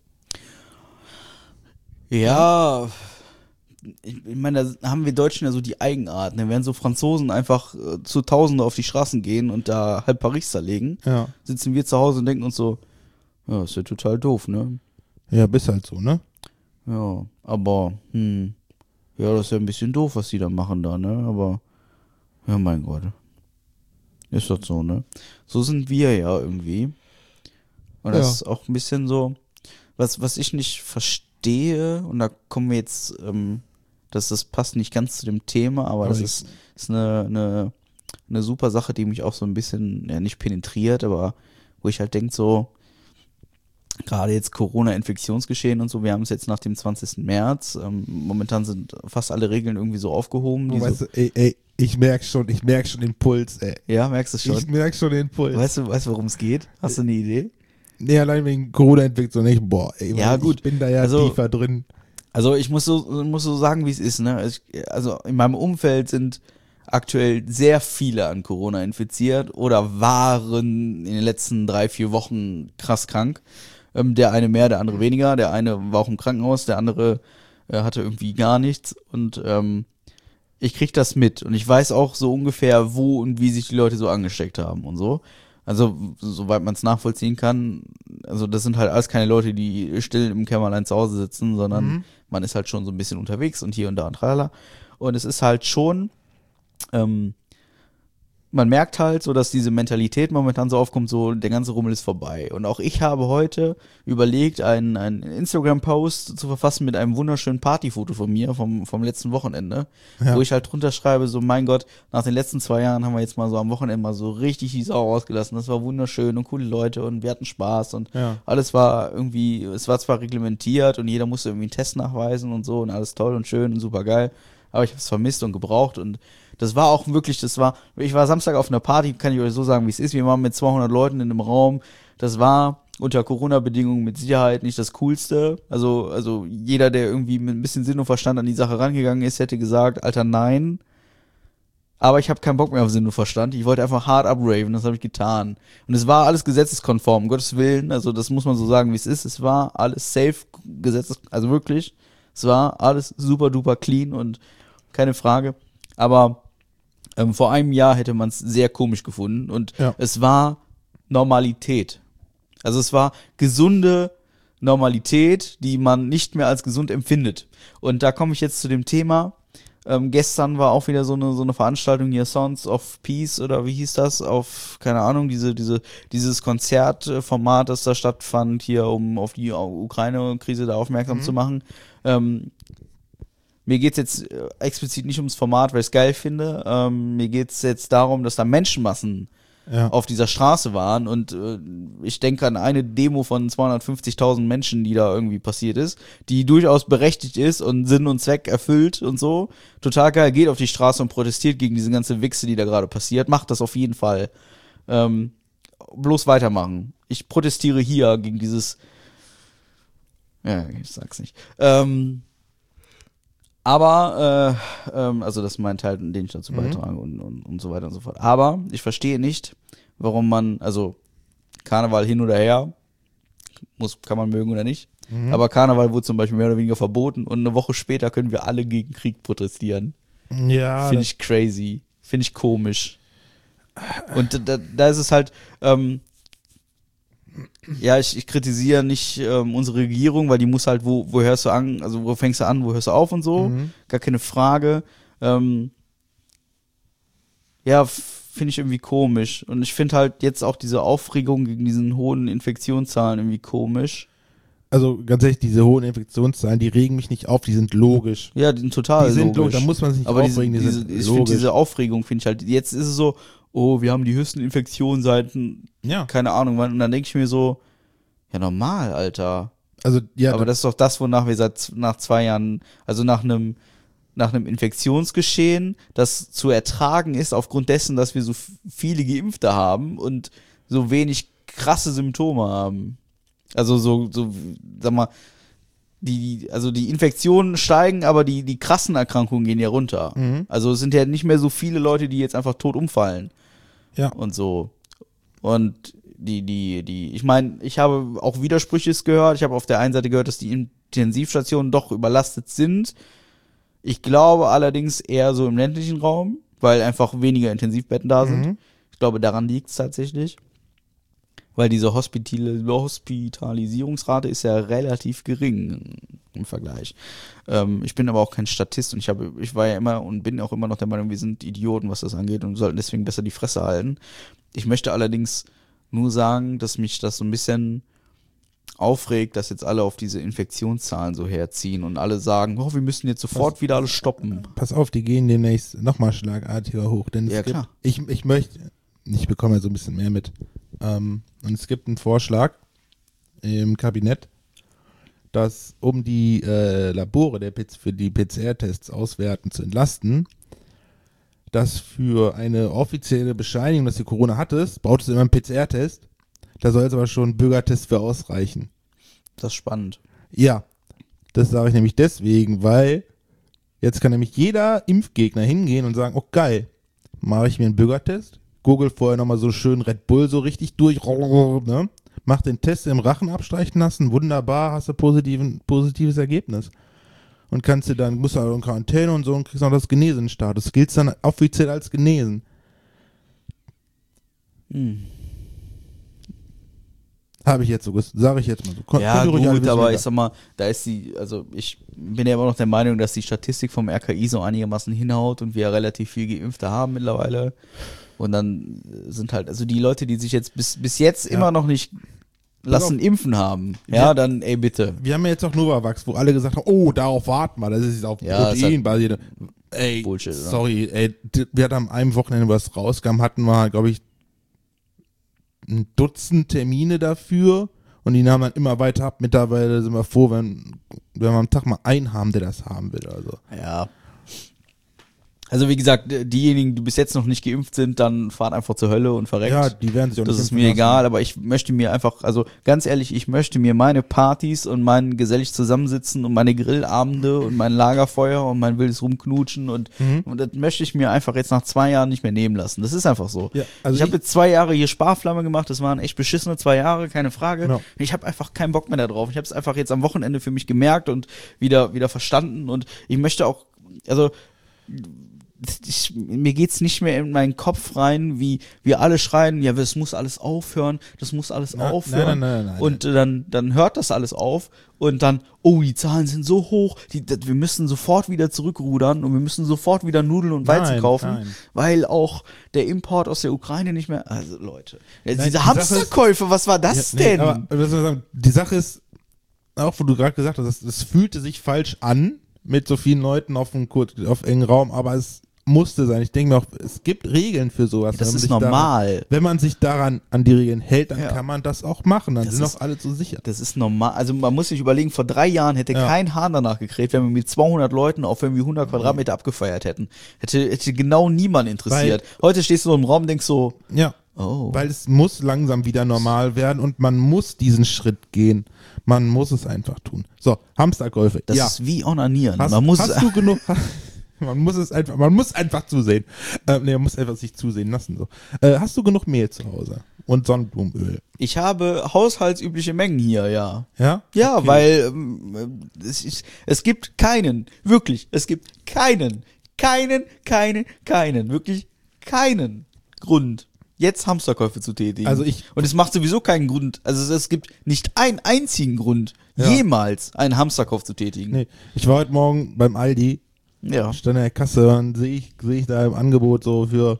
Ja, ich meine, da haben wir Deutschen ja so die Eigenart. Ne? Während so Franzosen einfach zu Tausende auf die Straßen gehen und da halb Paris zerlegen, Ja. sitzen wir zu Hause und denken uns so, ja, ist ja total doof, ne? Ja, bist halt so, ne? Ja, aber, ja, das ist ja ein bisschen doof, was die da machen da, ne? Aber, ja, mein Gott. Ist das so, ne? So sind wir ja irgendwie. Und das ist auch ein bisschen so, was ich nicht verstehe, und da kommen wir jetzt, das passt nicht ganz zu dem Thema, aber das ist eine super Sache, die mich auch so ein bisschen, ja, nicht penetriert, aber wo ich halt denke so, gerade jetzt Corona-Infektionsgeschehen und so, wir haben es jetzt nach dem 20. März, momentan sind fast alle Regeln irgendwie so aufgehoben. Du weißt, ich merk schon den Puls, ey. Ja, merkst du schon? Ich merk schon den Puls. Weißt du, worum es geht? Hast du eine Idee? Nee, allein wegen Corona-Infektion nicht. Boah, ey, Ja, gut. Ich bin da ja Also, tiefer drin. Also ich muss so sagen, wie es ist, ne? Also in meinem Umfeld sind aktuell sehr viele an Corona infiziert oder waren in den letzten 3-4 Wochen krass krank. Der eine mehr, der andere weniger. Der eine war auch im Krankenhaus, der andere hatte irgendwie gar nichts. Und ich krieg das mit. Und ich weiß auch so ungefähr, wo und wie sich die Leute so angesteckt haben und so. Also, soweit man es nachvollziehen kann, also das sind halt alles keine Leute, die still im Kämmerlein zu Hause sitzen, sondern man ist halt schon so ein bisschen unterwegs und hier und da und tralala. Und es ist halt schon man merkt halt so, dass diese Mentalität momentan so aufkommt, so der ganze Rummel ist vorbei. Und auch ich habe heute überlegt, einen Instagram-Post zu verfassen mit einem wunderschönen Partyfoto von mir vom letzten Wochenende, wo ich halt drunter schreibe, so mein Gott, nach den letzten 2 Jahren haben wir jetzt mal so am Wochenende mal so richtig die Sau rausgelassen. Das war wunderschön und coole Leute und wir hatten Spaß und alles war irgendwie, es war zwar reglementiert und jeder musste irgendwie einen Test nachweisen und so und alles toll und schön und super geil, aber ich habe es vermisst und gebraucht und das war auch wirklich, ich war Samstag auf einer Party, kann ich euch so sagen, wie es ist. Wir waren mit 200 Leuten in einem Raum. Das war unter Corona-Bedingungen mit Sicherheit nicht das Coolste. Also jeder, der irgendwie mit ein bisschen Sinn und Verstand an die Sache rangegangen ist, hätte gesagt, Alter, nein. Aber ich habe keinen Bock mehr auf Sinn und Verstand. Ich wollte einfach hart upraven, das habe ich getan. Und es war alles gesetzeskonform, um Gottes Willen. Also das muss man so sagen, wie es ist. Es war alles safe, also wirklich. Es war alles super duper clean und keine Frage. Aber vor einem Jahr hätte man es sehr komisch gefunden und es war Normalität. Also es war gesunde Normalität, die man nicht mehr als gesund empfindet. Und da komme ich jetzt zu dem Thema. Gestern war auch wieder so eine Veranstaltung hier, Sounds of Peace oder wie hieß das? Auf, keine Ahnung, dieses Konzertformat, das da stattfand, hier, um auf die Ukraine-Krise da aufmerksam zu machen. Mir geht's jetzt explizit nicht ums Format, weil ich es geil finde. Mir geht's jetzt darum, dass da Menschenmassen auf dieser Straße waren und ich denke an eine Demo von 250.000 Menschen, die da irgendwie passiert ist, die durchaus berechtigt ist und Sinn und Zweck erfüllt und so. Total geil, geht auf die Straße und protestiert gegen diese ganze Wichse, die da gerade passiert. Macht das auf jeden Fall. Bloß weitermachen. Ich protestiere hier gegen dieses, ja, ich sag's nicht. Aber, also das ist mein Teil, den ich dazu beitrage und so weiter und so fort. Aber ich verstehe nicht, warum man, also Karneval hin oder her, kann man mögen oder nicht, aber Karneval wurde zum Beispiel mehr oder weniger verboten und eine Woche später können wir alle gegen Krieg protestieren. Ja. Finde ich crazy, finde ich komisch. Und da ist es halt, ja, ich kritisiere nicht unsere Regierung, weil die muss halt, wo hörst du an, also wo fängst du an, wo hörst du auf und so, gar keine Frage. Ja, finde ich irgendwie komisch. Und ich finde halt jetzt auch diese Aufregung gegen diesen hohen Infektionszahlen irgendwie komisch. Also ganz ehrlich, diese hohen Infektionszahlen, die regen mich nicht auf, die sind logisch. Ja, die sind total die sind logisch. Da muss man sich nicht aber aufregen, die sind ich logisch. finde diese Aufregung, finde ich halt, jetzt ist es so, oh, wir haben die höchsten Infektionen seit, keine Ahnung wann, und dann denke ich mir so, ja normal, Alter. Also, ja. Aber das ist doch das, wonach wir nach 2 Jahren, also nach einem Infektionsgeschehen, das zu ertragen ist, aufgrund dessen, dass wir so viele Geimpfte haben und so wenig krasse Symptome haben. Also so, sag mal, die Infektionen steigen, aber die krassen Erkrankungen gehen ja runter. Also es sind ja nicht mehr so viele Leute, die jetzt einfach tot umfallen. Ja. Und so. Und ich meine, ich habe auch Widersprüches gehört. Ich habe auf der einen Seite gehört, dass die Intensivstationen doch überlastet sind. Ich glaube allerdings eher so im ländlichen Raum, weil einfach weniger Intensivbetten da sind. Ich glaube, daran liegt es tatsächlich. Weil diese Hospitalisierungsrate ist ja relativ gering im Vergleich. Ich bin aber auch kein Statist und ich war ja immer und bin auch immer noch der Meinung, wir sind Idioten, was das angeht und sollten deswegen besser die Fresse halten. Ich möchte allerdings nur sagen, dass mich das so ein bisschen aufregt, dass jetzt alle auf diese Infektionszahlen so herziehen und alle sagen, oh, wir müssen jetzt sofort wieder alles stoppen. Pass auf, die gehen demnächst nochmal schlagartiger hoch. Denn ja, klar. Ich bekomme ja so ein bisschen mehr mit. Und es gibt einen Vorschlag im Kabinett, dass um die Labore für die PCR-Tests auswerten zu entlasten, dass für eine offizielle Bescheinigung, dass du Corona hattest, brauchst du immer einen PCR-Test. Da soll jetzt aber schon ein Bürgertest für ausreichen. Das ist spannend. Ja, das sage ich nämlich deswegen, weil jetzt kann nämlich jeder Impfgegner hingehen und sagen, oh geil, mache ich mir einen Bürgertest, google vorher nochmal so schön Red Bull so richtig durch, ne? Mach den Test im Rachen abstreichen lassen, wunderbar, hast du positives Ergebnis. Und musst du auch in Quarantäne und so und kriegst noch das Genesenstatus. Das gilt dann offiziell als genesen. Habe ich jetzt so, sage ich jetzt mal so. Ja gut, aber ich sag mal, ich bin ja immer noch der Meinung, dass die Statistik vom RKI so einigermaßen hinhaut und wir relativ viel Geimpfte haben mittlerweile. Und dann sind halt, also die Leute, die sich jetzt bis jetzt immer noch nicht lassen impfen haben, dann ey bitte. Wir haben ja jetzt auch Novavax, wo alle gesagt haben, oh, darauf warten wir, das ist auf Protein basiert. Ey, Bullshit, sorry, ey, wir hatten am einem Wochenende, was rauskam, hatten wir, glaube ich, ein Dutzend Termine dafür und die nahmen dann immer weiter ab. Mittlerweile sind wir froh, wenn wir am Tag mal einen haben, der das haben will. Also. Ja. Also wie gesagt, diejenigen, die bis jetzt noch nicht geimpft sind, dann fahren einfach zur Hölle und verreckt. Ja, die werden sich auch nicht Das ist mir egal, aber ich möchte mir einfach, also ganz ehrlich, ich möchte mir meine Partys und mein gesellig Zusammensitzen und meine Grillabende und mein Lagerfeuer und mein wildes Rumknutschen und das möchte ich mir einfach jetzt nach 2 Jahren nicht mehr nehmen lassen. Das ist einfach so. Ja, also ich habe jetzt 2 Jahre hier Sparflamme gemacht, das waren echt beschissene 2 Jahre, keine Frage. Ja. Ich habe einfach keinen Bock mehr da drauf. Ich habe es einfach jetzt am Wochenende für mich gemerkt und wieder verstanden und ich möchte auch, also mir geht's nicht mehr in meinen Kopf rein, wie wir alle schreien, ja, das muss alles aufhören, das muss alles aufhören. Nein. Und dann hört das alles auf und dann, oh, die Zahlen sind so hoch, wir müssen sofort wieder zurückrudern und wir müssen sofort wieder Nudeln und Weizen kaufen, weil auch der Import aus der Ukraine nicht mehr, also Leute, diese Hamsterkäufe, was war das denn? Aber die Sache ist, auch wo du gerade gesagt hast, es fühlte sich falsch an, mit so vielen Leuten auf engen Raum, aber es musste sein. Ich denke mir auch, es gibt Regeln für sowas. Das ist normal. Wenn man sich daran an die Regeln hält, dann kann man das auch machen. Dann sind auch alle so sicher. Das ist normal. Also man muss sich überlegen, vor 3 Jahren hätte kein Hahn danach gekräht, wenn wir mit 200 Leuten auf irgendwie 100 Quadratmeter abgefeiert hätten. Hätte genau niemand interessiert. Heute stehst du im Raum und denkst so, weil es muss langsam wieder normal werden und man muss diesen Schritt gehen. Man muss es einfach tun. So, Hamsterkäufe. Das ist wie Onanieren. Hast du genug... Man muss einfach zusehen. Man muss einfach sich zusehen lassen. So. Hast du genug Mehl zu Hause? Und Sonnenblumenöl? Ich habe haushaltsübliche Mengen hier, ja. Ja? Ja, okay. Weil es gibt wirklich keinen Grund, jetzt Hamsterkäufe zu tätigen. Und es macht sowieso keinen Grund, also es gibt nicht einen einzigen Grund, jemals einen Hamsterkauf zu tätigen. Nee, ich war heute Morgen beim Aldi. Ja. Stand in der Kasse und sehe ich da im Angebot so für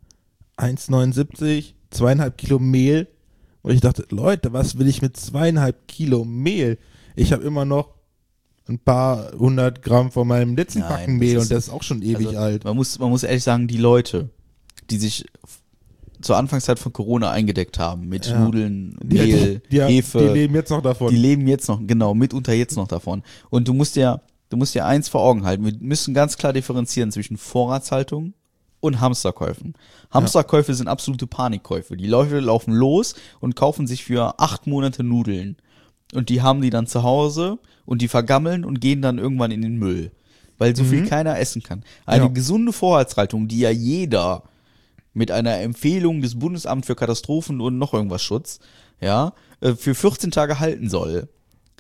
1,79 2,5 Kilo Mehl. Und ich dachte, Leute, was will ich mit 2,5 Kilo Mehl? Ich habe immer noch ein paar 100 Gramm von meinem letzten Packen Mehl und das ist auch schon ewig alt. Man muss ehrlich sagen, die Leute, die sich zur Anfangszeit von Corona eingedeckt haben mit Nudeln, Mehl, Hefe. Die leben jetzt noch davon. Die leben jetzt noch, genau, mitunter jetzt noch davon. Und du musst dir eins vor Augen halten. Wir müssen ganz klar differenzieren zwischen Vorratshaltung und Hamsterkäufen. Hamsterkäufe sind absolute Panikkäufe. Die Leute laufen los und kaufen sich für 8 Monate Nudeln. Und die haben die dann zu Hause und die vergammeln und gehen dann irgendwann in den Müll. Weil so viel keiner essen kann. Eine gesunde Vorratshaltung, die ja jeder mit einer Empfehlung des Bundesamts für Katastrophen und noch irgendwas Schutz, für 14 Tage halten soll.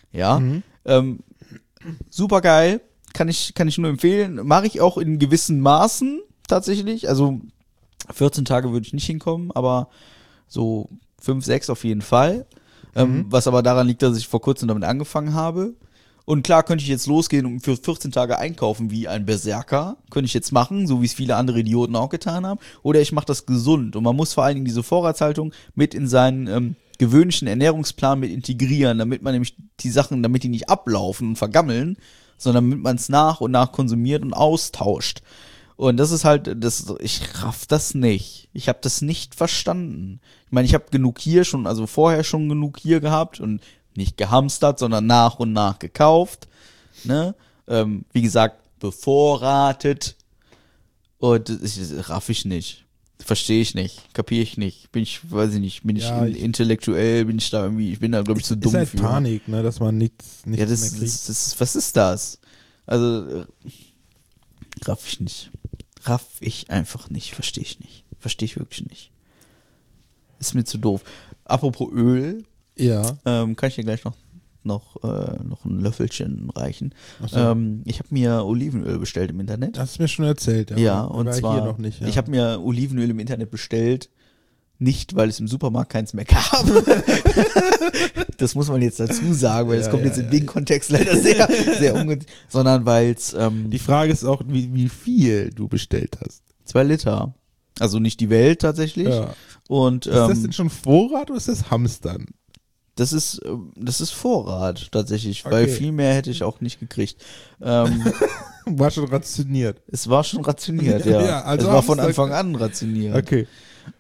Super geil, kann ich nur empfehlen. Mache ich auch in gewissen Maßen tatsächlich. Also 14 Tage würde ich nicht hinkommen, aber so 5, 6 auf jeden Fall. Was aber daran liegt, dass ich vor kurzem damit angefangen habe. Und klar könnte ich jetzt losgehen und für 14 Tage einkaufen wie ein Berserker. Könnte ich jetzt machen, so wie es viele andere Idioten auch getan haben. Oder ich mache das gesund. Und man muss vor allen Dingen diese Vorratshaltung mit in seinen gewöhnlichen Ernährungsplan mit integrieren, damit man nämlich die Sachen, damit die nicht ablaufen und vergammeln, sondern damit man es nach und nach konsumiert und austauscht. Und das ist halt, ich raff das nicht. Ich habe das nicht verstanden. Ich meine, ich habe genug hier schon, also vorher schon genug hier gehabt und nicht gehamstert, sondern nach und nach gekauft. Ne? Wie gesagt, bevorratet. Und das raff ich nicht. Verstehe ich nicht, kapiere ich nicht. Weiß ich nicht, bin ich intellektuell, bin ich da irgendwie, ich bin da, glaube ich, zu dumm für. Ist halt Panik, ne, dass man nichts mehr kriegt. Was ist das? Also, raff ich nicht. Raff ich einfach nicht, verstehe ich nicht. Verstehe ich wirklich nicht. Ist mir zu doof. Apropos Öl, kann ich dir gleich noch ein Löffelchen reichen. So. Ich habe mir Olivenöl bestellt im Internet. Hast du mir schon erzählt. Ja, und zwar, hier noch nicht, ich habe mir Olivenöl im Internet bestellt, nicht, weil es im Supermarkt keins mehr gab. Das muss man jetzt dazu sagen, weil das kommt jetzt in dem Kontext leider sehr, sehr ungünstig, sondern weil es... Die Frage ist auch, wie viel du bestellt hast. 2 Liter. Also nicht die Welt tatsächlich. Ja. Und Ist das denn schon Vorrat oder ist das Hamstern? das ist Vorrat tatsächlich, Okay. weil viel mehr hätte ich auch nicht gekriegt. War schon rationiert. Es war schon rationiert, ja. Ja, also es war von Hamster- Anfang an rationiert. Okay.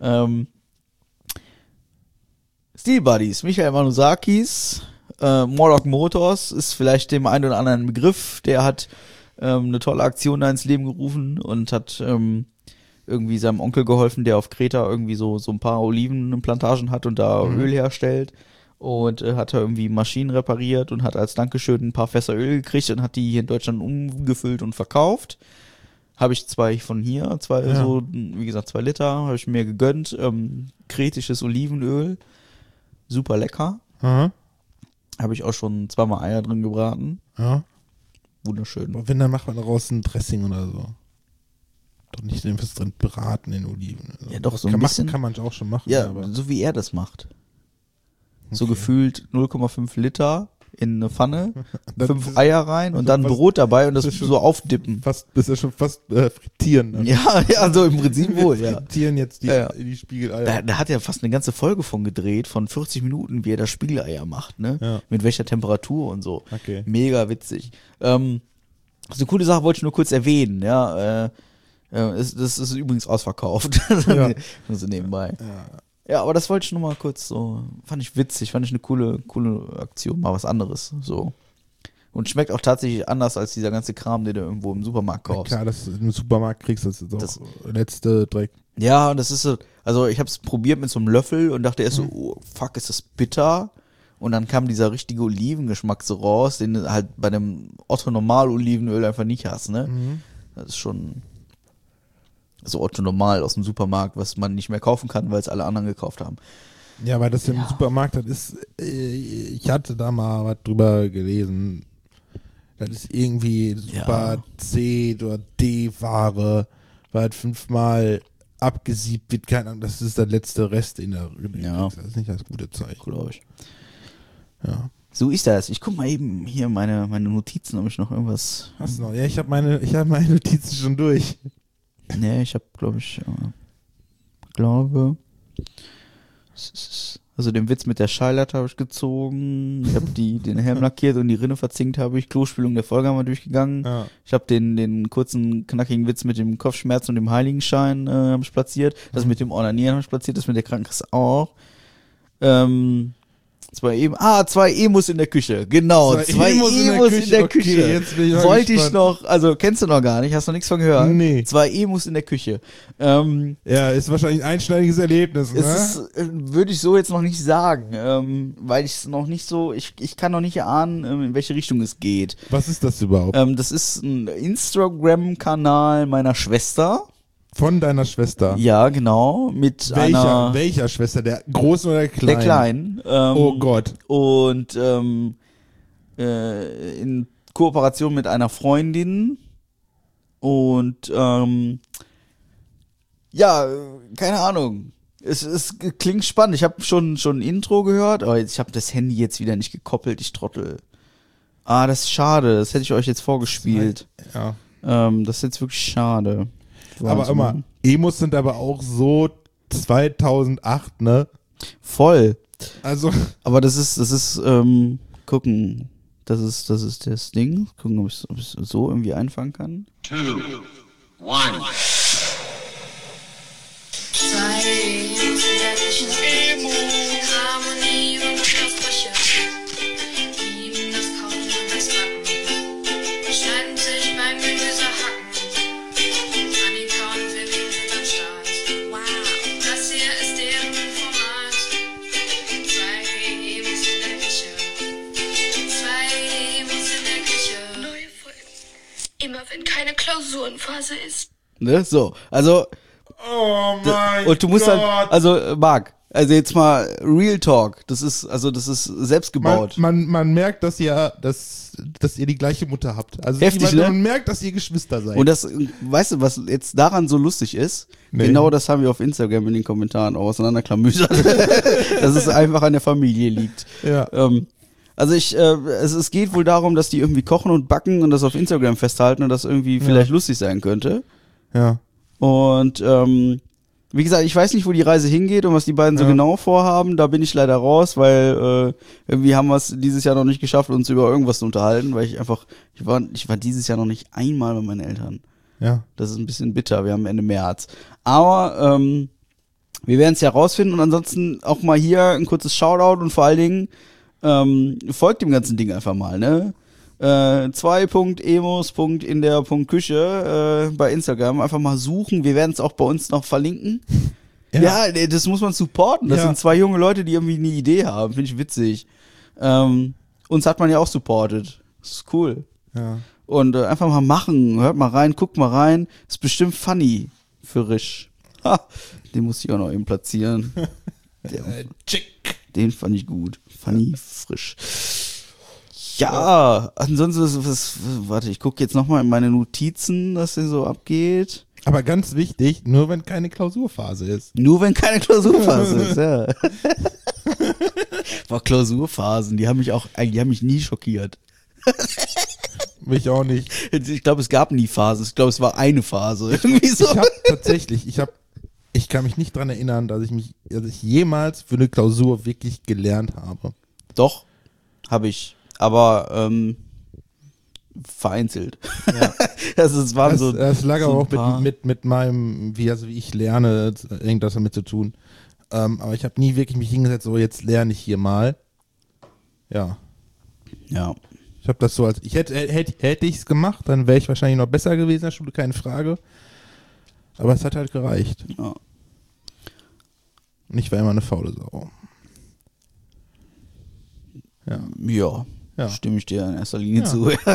Steel Buddies, Michael Manusakis, Morlock Motors ist vielleicht dem einen oder anderen Begriff. Der hat eine tolle Aktion da ins Leben gerufen und hat irgendwie seinem Onkel geholfen, der auf Kreta irgendwie so ein paar Olivenplantagen hat und da Öl herstellt. Und hat er irgendwie Maschinen repariert und hat als Dankeschön ein paar Fässer Öl gekriegt und hat die hier in Deutschland umgefüllt und verkauft. Habe ich zwei von hier, so, wie gesagt, 2 Liter, habe ich mir gegönnt. Kretisches Olivenöl, super lecker. Aha. Habe ich auch schon 2-mal Eier drin gebraten. Ja. Wunderschön. Aber wenn, dann macht man daraus ein Dressing oder so. Doch nicht irgendwas drin braten in Oliven. Also Ja, doch, so ein kann, bisschen. kann man auch schon machen. Ja, aber so wie er das macht. So Okay. gefühlt 0,5 Liter in eine Pfanne, Das 5 ist- Eier rein und also dann fast- Brot dabei und das das ist schon- so aufdippen. Bist ja schon fast frittieren. Dann. Ja, so im Prinzip Wir wohl, ja. frittieren jetzt die, Ja. die Spiegeleier. Da hat er fast eine ganze Folge von gedreht, von 40 Minuten, wie er das Spiegeleier macht, ne? Ja. Mit welcher Temperatur und so. Okay. Mega witzig. So eine coole Sache wollte ich nur kurz erwähnen, ja. Das ist übrigens ausverkauft. Ja. So nebenbei. Ja. Ja, aber das wollte ich nur mal kurz so, fand ich witzig, fand ich eine coole Aktion, mal was anderes, so. Und schmeckt auch tatsächlich anders als dieser ganze Kram, den du irgendwo im Supermarkt Ja, kaufst. klar, dass du im Supermarkt kriegst, das ist Das- auch letzte Dreck. Ja, das ist so, also ich habe es probiert mit so einem Löffel und dachte erst so, oh, fuck, ist das bitter? Und dann kam dieser richtige Olivengeschmack so raus, den du halt bei dem Otto-Normal-Olivenöl einfach nicht hast, ne? Das ist schon so Otto-Normal aus dem Supermarkt, was man nicht mehr kaufen kann, weil es alle anderen gekauft haben. Ja, weil das im Supermarkt, das ist, ich hatte da mal was drüber gelesen. Das ist irgendwie super C oder D-Ware, weil halt 5-mal abgesiebt wird, keine Ahnung, das ist der letzte Rest in der Ja. Das ist nicht das gute Zeug. Glaube ich. Ja. So ist das. Ich guck mal eben hier meine Notizen, ob ich noch irgendwas. Hast du noch? Ja, ich habe meine Notizen schon durch. Nee, ich habe, also den Witz mit der Schallplatte habe ich gezogen. Ich habe den Helm lackiert und die Rinne verzinkt habe ich. Klospülung der Folge haben wir durchgegangen. Ja. Ich habe den kurzen, knackigen Witz mit dem Kopfschmerz und dem Heiligenschein habe ich platziert. Das mit dem Ornanieren habe ich platziert. Das mit der Krankenkasse auch. 2 Emos in der Küche. Genau, 2 Emos in der Okay, Küche. jetzt bin ich mal Wollte ich gespannt. noch, also kennst du noch gar nicht, hast noch nichts von gehört? Nee. 2 Emos in der Küche. Ja, ist wahrscheinlich ein einschneidiges Erlebnis, ne? Es ist, würde ich so jetzt noch nicht sagen, weil ich es noch nicht so, ich kann noch nicht erahnen, in welche Richtung es geht. Was ist das überhaupt? Das ist ein Instagram-Kanal meiner Schwester. Von deiner Schwester? Ja, genau, mit einer, Welcher Schwester? Der großen oder der kleinen? der Kleinen. Oh Gott. Und in Kooperation mit einer Freundin und ja, keine Ahnung. Es klingt spannend. Ich habe schon ein Intro gehört, aber ich habe das Handy jetzt wieder nicht gekoppelt, ich Trottel. Ah, das ist schade. Das hätte ich euch jetzt vorgespielt. Ja. Das ist jetzt wirklich schade. Aber immer, Emos sind aber auch so 2008, ne? Voll. Also, Aber das ist, gucken. Das ist das Ding. Gucken, ob ich es so irgendwie einfangen kann. 2, 1. Harmonie und Versprecher. Lieben das Kauen und das Backen. Streiten sich beim Gemüsehacken. Annika und Vivian sind am Start. Wow. Das hier ist deren Format. 2 Emos in der Küche. 2 Emos in der Küche. Neue Folgen. Immer wenn keine Klausurenphase ist. Ne? So, also oh mein und du musst Gott. halt, also Marc, also jetzt mal Real Talk, das ist selbst gebaut. Man merkt, dass ihr die gleiche Mutter habt. Also Heftig, ne? Man merkt, dass ihr Geschwister seid. Und das, weißt du, was jetzt daran so lustig ist? Nee. Genau das haben wir auf Instagram in den Kommentaren auch auseinanderklamüsert. Dass es einfach an der Familie liegt. ja. Also es geht wohl darum, dass die irgendwie kochen und backen und das auf Instagram festhalten und das irgendwie vielleicht lustig sein könnte. Ja. Und Wie gesagt, ich weiß nicht, wo die Reise hingeht und was die beiden so genau vorhaben. Da bin ich leider raus, weil irgendwie haben wir es dieses Jahr noch nicht geschafft, uns über irgendwas zu unterhalten, weil ich war dieses Jahr noch nicht einmal bei meinen Eltern. Ja. Das ist ein bisschen bitter, wir haben Ende März. Aber wir werden es ja rausfinden und ansonsten auch mal hier ein kurzes Shoutout und vor allen Dingen folgt dem ganzen Ding einfach mal, ne? 2.emos.in-der.küche bei Instagram. Einfach mal suchen. Wir werden es auch bei uns noch verlinken. Ja, das muss man supporten. Das sind 2 junge Leute, die irgendwie eine Idee haben. Finde ich witzig. Uns hat man ja auch supportet. Das ist cool. Ja. Und einfach mal machen. Hört mal rein, guckt mal rein. Ist bestimmt funny für Risch. Ha, den muss ich auch noch eben platzieren. Den fand ich gut. Funny, frisch. Ja, ansonsten, warte, ich gucke jetzt nochmal in meine Notizen, was hier so abgeht. Aber ganz wichtig, nur wenn keine Klausurphase ist. Nur wenn keine Klausurphase ist, ja. Boah, Klausurphasen, die haben mich nie schockiert. Mich auch nicht. Ich glaube, es gab nie Phasen. Ich glaube, es war eine Phase. Irgendwie so. Ich kann mich nicht dran erinnern, dass ich jemals für eine Klausur wirklich gelernt habe. Doch, habe ich. Aber vereinzelt. Ja. Es waren das lag aber auch paar. mit meinem, wie ich lerne, irgendwas damit zu tun. Aber ich habe nie wirklich mich hingesetzt, so jetzt lerne ich hier mal. Ja. Ja. Ich habe das so als, hätte ich es gemacht, dann wäre ich wahrscheinlich noch besser gewesen in der Schule, keine Frage. Aber es hat halt gereicht. Ja. Und ich war immer eine faule Sau. Ja. Ja. Stimme ich dir in erster Linie zu. Ja.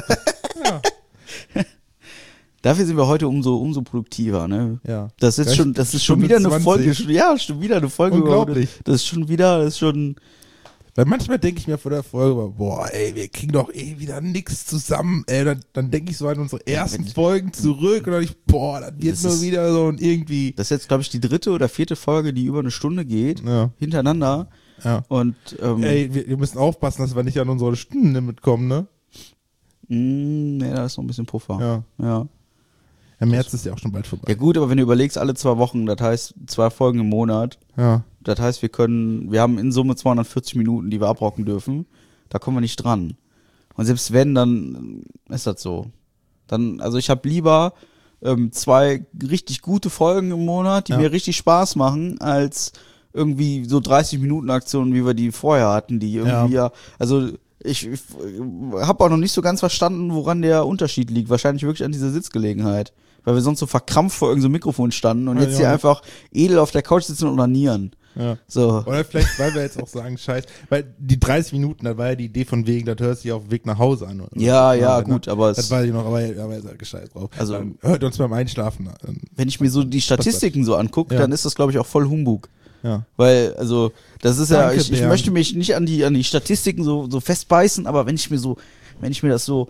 Dafür sind wir heute umso produktiver, ne? Ja. Das ist schon wieder eine 20. Folge. Ja, schon wieder eine Folge. Unglaublich. Das ist schon. Weil manchmal denke ich mir vor der Folge, boah, ey, wir kriegen doch wieder nix zusammen, ey. Dann denke ich so an unsere ersten Folgen zurück und dann boah, dann wird's nur wieder so und irgendwie. Das ist jetzt, glaube ich, die 3. oder 4. Folge, die über eine Stunde geht. Ja. Hintereinander. Ja. Und, ey, wir müssen aufpassen, dass wir nicht an unsere Stundenlimit kommen, ne? Nee, da ist noch ein bisschen Puffer. Ja. Im März ist ja auch schon bald vorbei. Ja gut, aber wenn du überlegst, alle 2 Wochen, das heißt 2 Folgen im Monat. Ja. Das heißt, wir haben in Summe 240 Minuten, die wir abrocken dürfen. Da kommen wir nicht dran. Und selbst wenn, dann ist das so. Also ich habe lieber 2 richtig gute Folgen im Monat, die mir richtig Spaß machen, als irgendwie so 30-Minuten-Aktionen, wie wir die vorher hatten, die irgendwie also ich habe auch noch nicht so ganz verstanden, woran der Unterschied liegt. Wahrscheinlich wirklich an dieser Sitzgelegenheit. Weil wir sonst so verkrampft vor irgendeinem Mikrofon standen und jetzt hier einfach edel auf der Couch sitzen und onanieren. Ja. So. Oder vielleicht, weil wir jetzt auch sagen, scheiß, weil die 30 Minuten, da war ja die Idee von wegen, das hörst du dich auf dem Weg nach Hause an. Oder? Ja, gut, aber das weiß ich noch, aber ist halt gescheit drauf. Also, dann hört uns beim Einschlafen an. Wenn ich mir so die Statistiken so angucke, dann ist das, glaube ich, auch voll Humbug. Ja. Weil, also, das ist Danke, ich möchte mich nicht an die Statistiken so festbeißen, aber wenn ich mir das so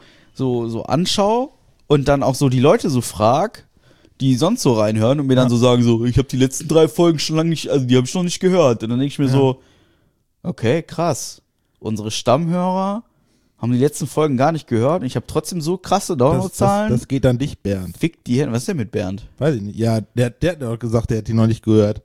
anschaue und dann auch so die Leute so frag, die sonst so reinhören und mir dann so sagen, so, ich habe die letzten 3 Folgen schon lange nicht, also die habe ich noch nicht gehört. Und dann denke ich mir so, okay, krass. Unsere Stammhörer haben die letzten Folgen gar nicht gehört und ich habe trotzdem so krasse Downloadzahlen. Das geht an dich, Bernd. Fick die Hände. Was ist denn mit Bernd? Weiß ich nicht. Ja, der hat doch gesagt, der hat die noch nicht gehört.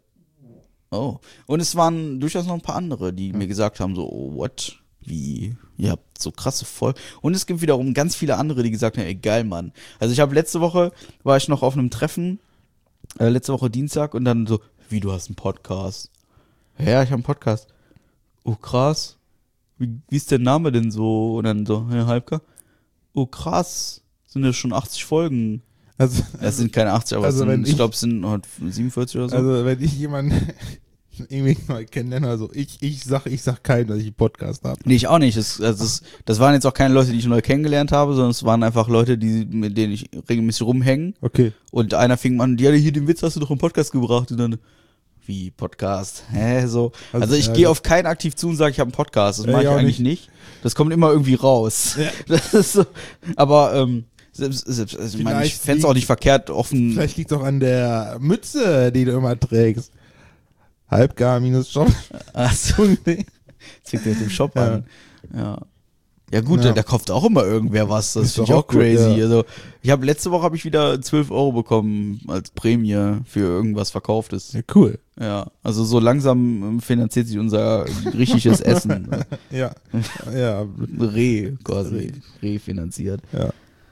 Oh. Und es waren durchaus noch ein paar andere, die mir gesagt haben, so, oh, what? Wie? Ihr habt so krasse Folgen. Und es gibt wiederum ganz viele andere, die gesagt haben, ey, geil, Mann. Also ich habe letzte Woche, war ich noch auf einem Treffen, letzte Woche Dienstag und dann so, wie, du hast einen Podcast? Ja, ich habe einen Podcast. Oh, krass. Wie ist der Name denn so? Und dann so, Herr Halbka? Oh, krass. Sind ja schon 80 Folgen. Also, es sind keine 80, aber ich glaube, es sind 47 oder so. Also wenn ich jemanden irgendwie mal kennenlerne, also ich sag keinem, dass ich einen Podcast habe. Nee, ich auch nicht. Das waren jetzt auch keine Leute, die ich neu kennengelernt habe, sondern es waren einfach Leute, mit denen ich regelmäßig rumhängen. Okay. Und einer fing an, ja, hier den Witz hast du doch im Podcast gebracht. Und dann, wie Podcast? So. Also ich gehe auf keinen aktiv zu und sage, ich habe einen Podcast. Das mache ich eigentlich nicht. Das kommt immer irgendwie raus. Ja. Das ist so. Aber also ich meine, ich fände es auch nicht verkehrt, offen. Vielleicht liegt es auch an der Mütze, die du immer trägst. Halbgar-Shop. Achso. Jetzt fängt er mit dem Shop an. Ja. Ja gut, Ja. da kauft auch immer irgendwer was. Das Ist finde ich doch auch auch gut, crazy. ja. Also letzte Woche habe ich wieder 12 € bekommen als Prämie für irgendwas Verkauftes. Ja, cool. Ja, also so langsam finanziert sich unser griechisches Essen. Ja. Ja. Quasi. Refinanziert. Ja.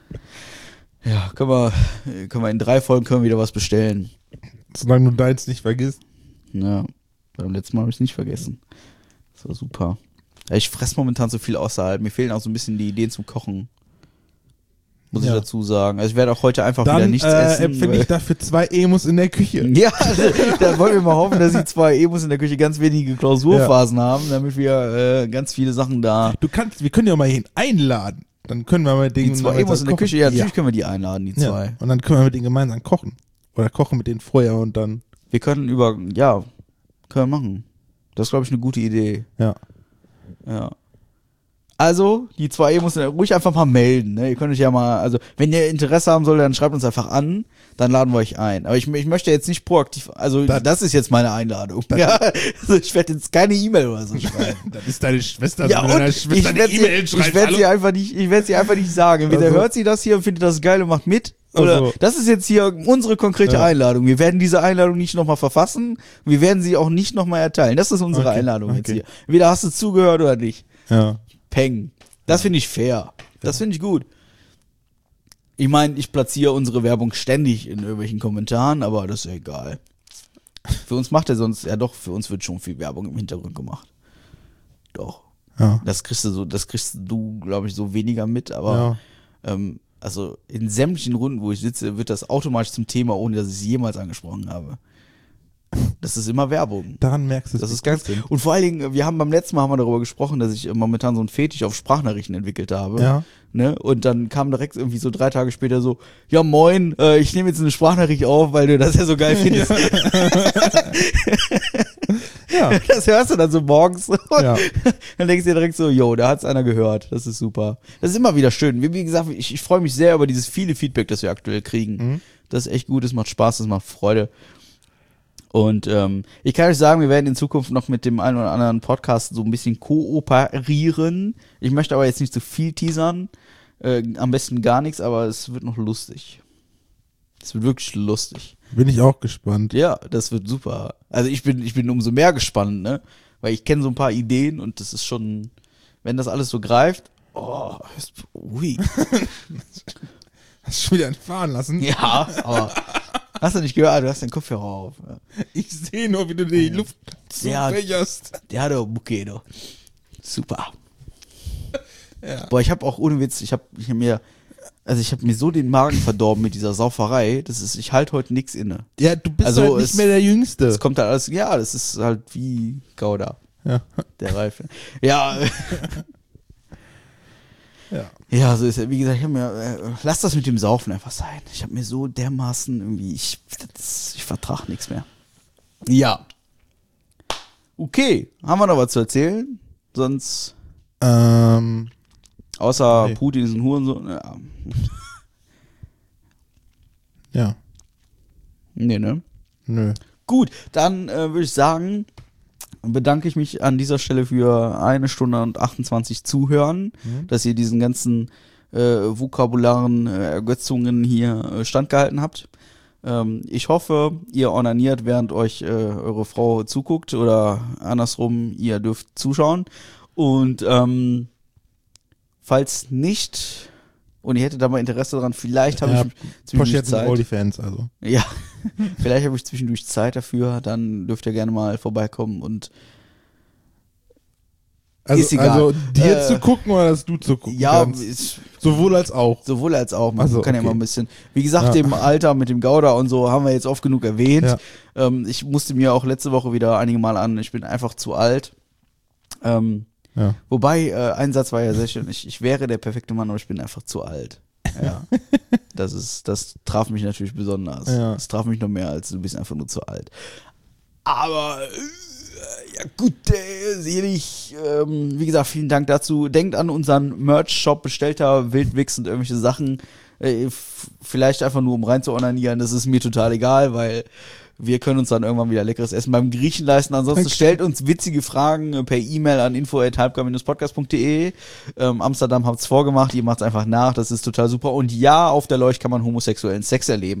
Ja, können wir in 3 Folgen können wir wieder was bestellen. Solange du deins nicht vergisst. Ja, beim letzten Mal habe ich es nicht vergessen. Das war super. Ja, ich fresse momentan so viel außerhalb. Mir fehlen auch so ein bisschen die Ideen zum Kochen. Muss ich Ja. dazu sagen. Also ich werde auch heute einfach wieder Dann nichts essen. empfinde ich dafür 2 Emos in der Küche. Ja, da wollen wir mal hoffen, dass die 2 Emos in der Küche ganz wenige Klausurphasen haben, damit wir ganz viele Sachen da. Wir können ja mal hin einladen. Dann können wir mit denen Die 2 Emos in der kochen. Küche, ja, natürlich können wir die einladen, die 2. Ja. Und dann können wir mit denen gemeinsam kochen. Oder kochen mit denen vorher und dann. Wir können können wir machen. Das ist, glaube ich, eine gute Idee. Ja. Ja. Also, die 2 Emos ruhig einfach mal melden. Ne? Ihr könnt euch ja mal, also, wenn ihr Interesse haben solltet, dann schreibt uns einfach an, dann laden wir euch ein. Aber ich möchte jetzt nicht proaktiv, also, das ist jetzt meine Einladung. Ja, also ich werde jetzt keine E-Mail oder so schreiben. Das ist deine Schwester. Ja, und ich werde sie einfach nicht sagen. Entweder Also. hört sie das hier und findet das geil und macht mit. Oder Also. das ist jetzt hier unsere konkrete Ja. Einladung. Wir werden diese Einladung nicht nochmal verfassen. Wir werden sie auch nicht nochmal erteilen. Das ist unsere Okay, Einladung jetzt okay. hier. Entweder hast du zugehört oder nicht. Ja. Peng. Das finde ich fair. Das finde ich gut. Ich meine, ich platziere unsere Werbung ständig in irgendwelchen Kommentaren, aber das ist ja egal. Für uns macht er sonst, ja doch, für uns wird schon viel Werbung im Hintergrund gemacht. Doch. Ja. Das kriegst du, glaube ich, so weniger mit, aber also in sämtlichen Runden, wo ich sitze, wird das automatisch zum Thema, ohne dass ich es jemals angesprochen habe. Das ist immer Werbung. Daran merkst du es. Das ist ganz. Und vor allen Dingen, beim letzten Mal haben wir darüber gesprochen, dass ich momentan so einen Fetisch auf Sprachnachrichten entwickelt habe. Ja. Ne? Und dann kam direkt irgendwie so 3 Tage später so, ja moin, ich nehme jetzt eine Sprachnachricht auf, weil du das ja so geil findest. Ja. Das hörst du dann so morgens. Und Ja. dann denkst du dir direkt so, yo, da hat's einer gehört. Das ist super. Das ist immer wieder schön. Wie gesagt, ich freue mich sehr über dieses viele Feedback, das wir aktuell kriegen. Mhm. Das ist echt gut, es macht Spaß, es macht Freude. Und ich kann euch sagen, wir werden in Zukunft noch mit dem einen oder anderen Podcast so ein bisschen kooperieren. Ich möchte aber jetzt nicht zu viel teasern. Am besten gar nichts, aber es wird noch lustig. Es wird wirklich lustig. Bin ich auch gespannt. Ja, das wird super. Also ich bin umso mehr gespannt, ne? Weil ich kenne so ein paar Ideen und das ist schon, wenn das alles so greift, ui. Hast du schon wieder entfahren lassen? Ja, aber hast du nicht gehört? Du hast den Kopfhörer auf. Ja. Ich sehe nur, wie du die Luft Ja. zufächerst. Der hat doch Bouquet, doch. Super. Ja. Boah, ich habe auch ohne Witz, ich hab mir so den Magen verdorben mit dieser Sauferei. Ich halte heute nichts inne. Ja, du bist Also halt nicht mehr der Jüngste. Es kommt halt alles, ja, das ist halt wie Gouda, Ja. der Reife. Ja, Ja. ja, so ist es. Wie gesagt, ich habe mir, lass das mit dem Saufen einfach sein. Ich habe mir so dermaßen irgendwie, ich vertrag nichts mehr. Ja. Okay, haben wir noch was zu erzählen? Sonst, außer Nee. Putin ist ein Hurensohn. Ja. Ja. Nee, ne? Nö. Gut, dann würde ich sagen, bedanke ich mich an dieser Stelle für 1 Stunde und 28 Zuhören, dass ihr diesen ganzen vokabularen Ergötzungen hier standgehalten habt. Ich hoffe, ihr onaniert, während euch eure Frau zuguckt oder andersrum, ihr dürft zuschauen. Und falls nicht und ihr hättet da mal Interesse dran, vielleicht habe ich zwischendurch Pochetten Zeit. Onlyfans, also. Ja, vielleicht habe ich zwischendurch Zeit dafür, dann dürft ihr gerne mal vorbeikommen und ist egal. Also dir zu gucken oder dass du zu gucken ja, kannst? ist Sowohl als auch. sowohl als auch, man Also, kann ja okay. mal ein bisschen, wie gesagt, Ja. dem Alter mit dem Gouda und so haben wir jetzt oft genug erwähnt. Ja. Ich musste mir auch letzte Woche wieder einige Mal an, ich bin einfach zu alt. Ja. Wobei, ein Satz war ja sehr schön, ich wäre der perfekte Mann, aber ich bin einfach zu alt. Ja. Das traf mich natürlich besonders. Ja. Das traf mich noch mehr, als du bist einfach nur zu alt. Aber, ja gut, selig, wie gesagt, vielen Dank dazu. Denkt an unseren Merch-Shop, bestellt da Wildwix und irgendwelche Sachen. Vielleicht einfach nur, um rein zu onanieren, das ist mir total egal, weil Wir können uns dann irgendwann wieder leckeres Essen beim Griechen leisten. Ansonsten stellt uns witzige Fragen per E-Mail an info@halbgar-podcast.de. Amsterdam habt's vorgemacht, ihr macht's einfach nach, das ist total super. Und ja, auf der Leucht kann man homosexuellen Sex erleben.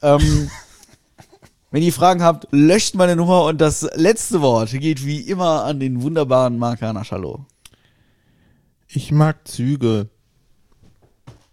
Wenn ihr Fragen habt, löscht meine Nummer und das letzte Wort geht wie immer an den wunderbaren Marc Hanasch. Hallo. Ich mag Züge.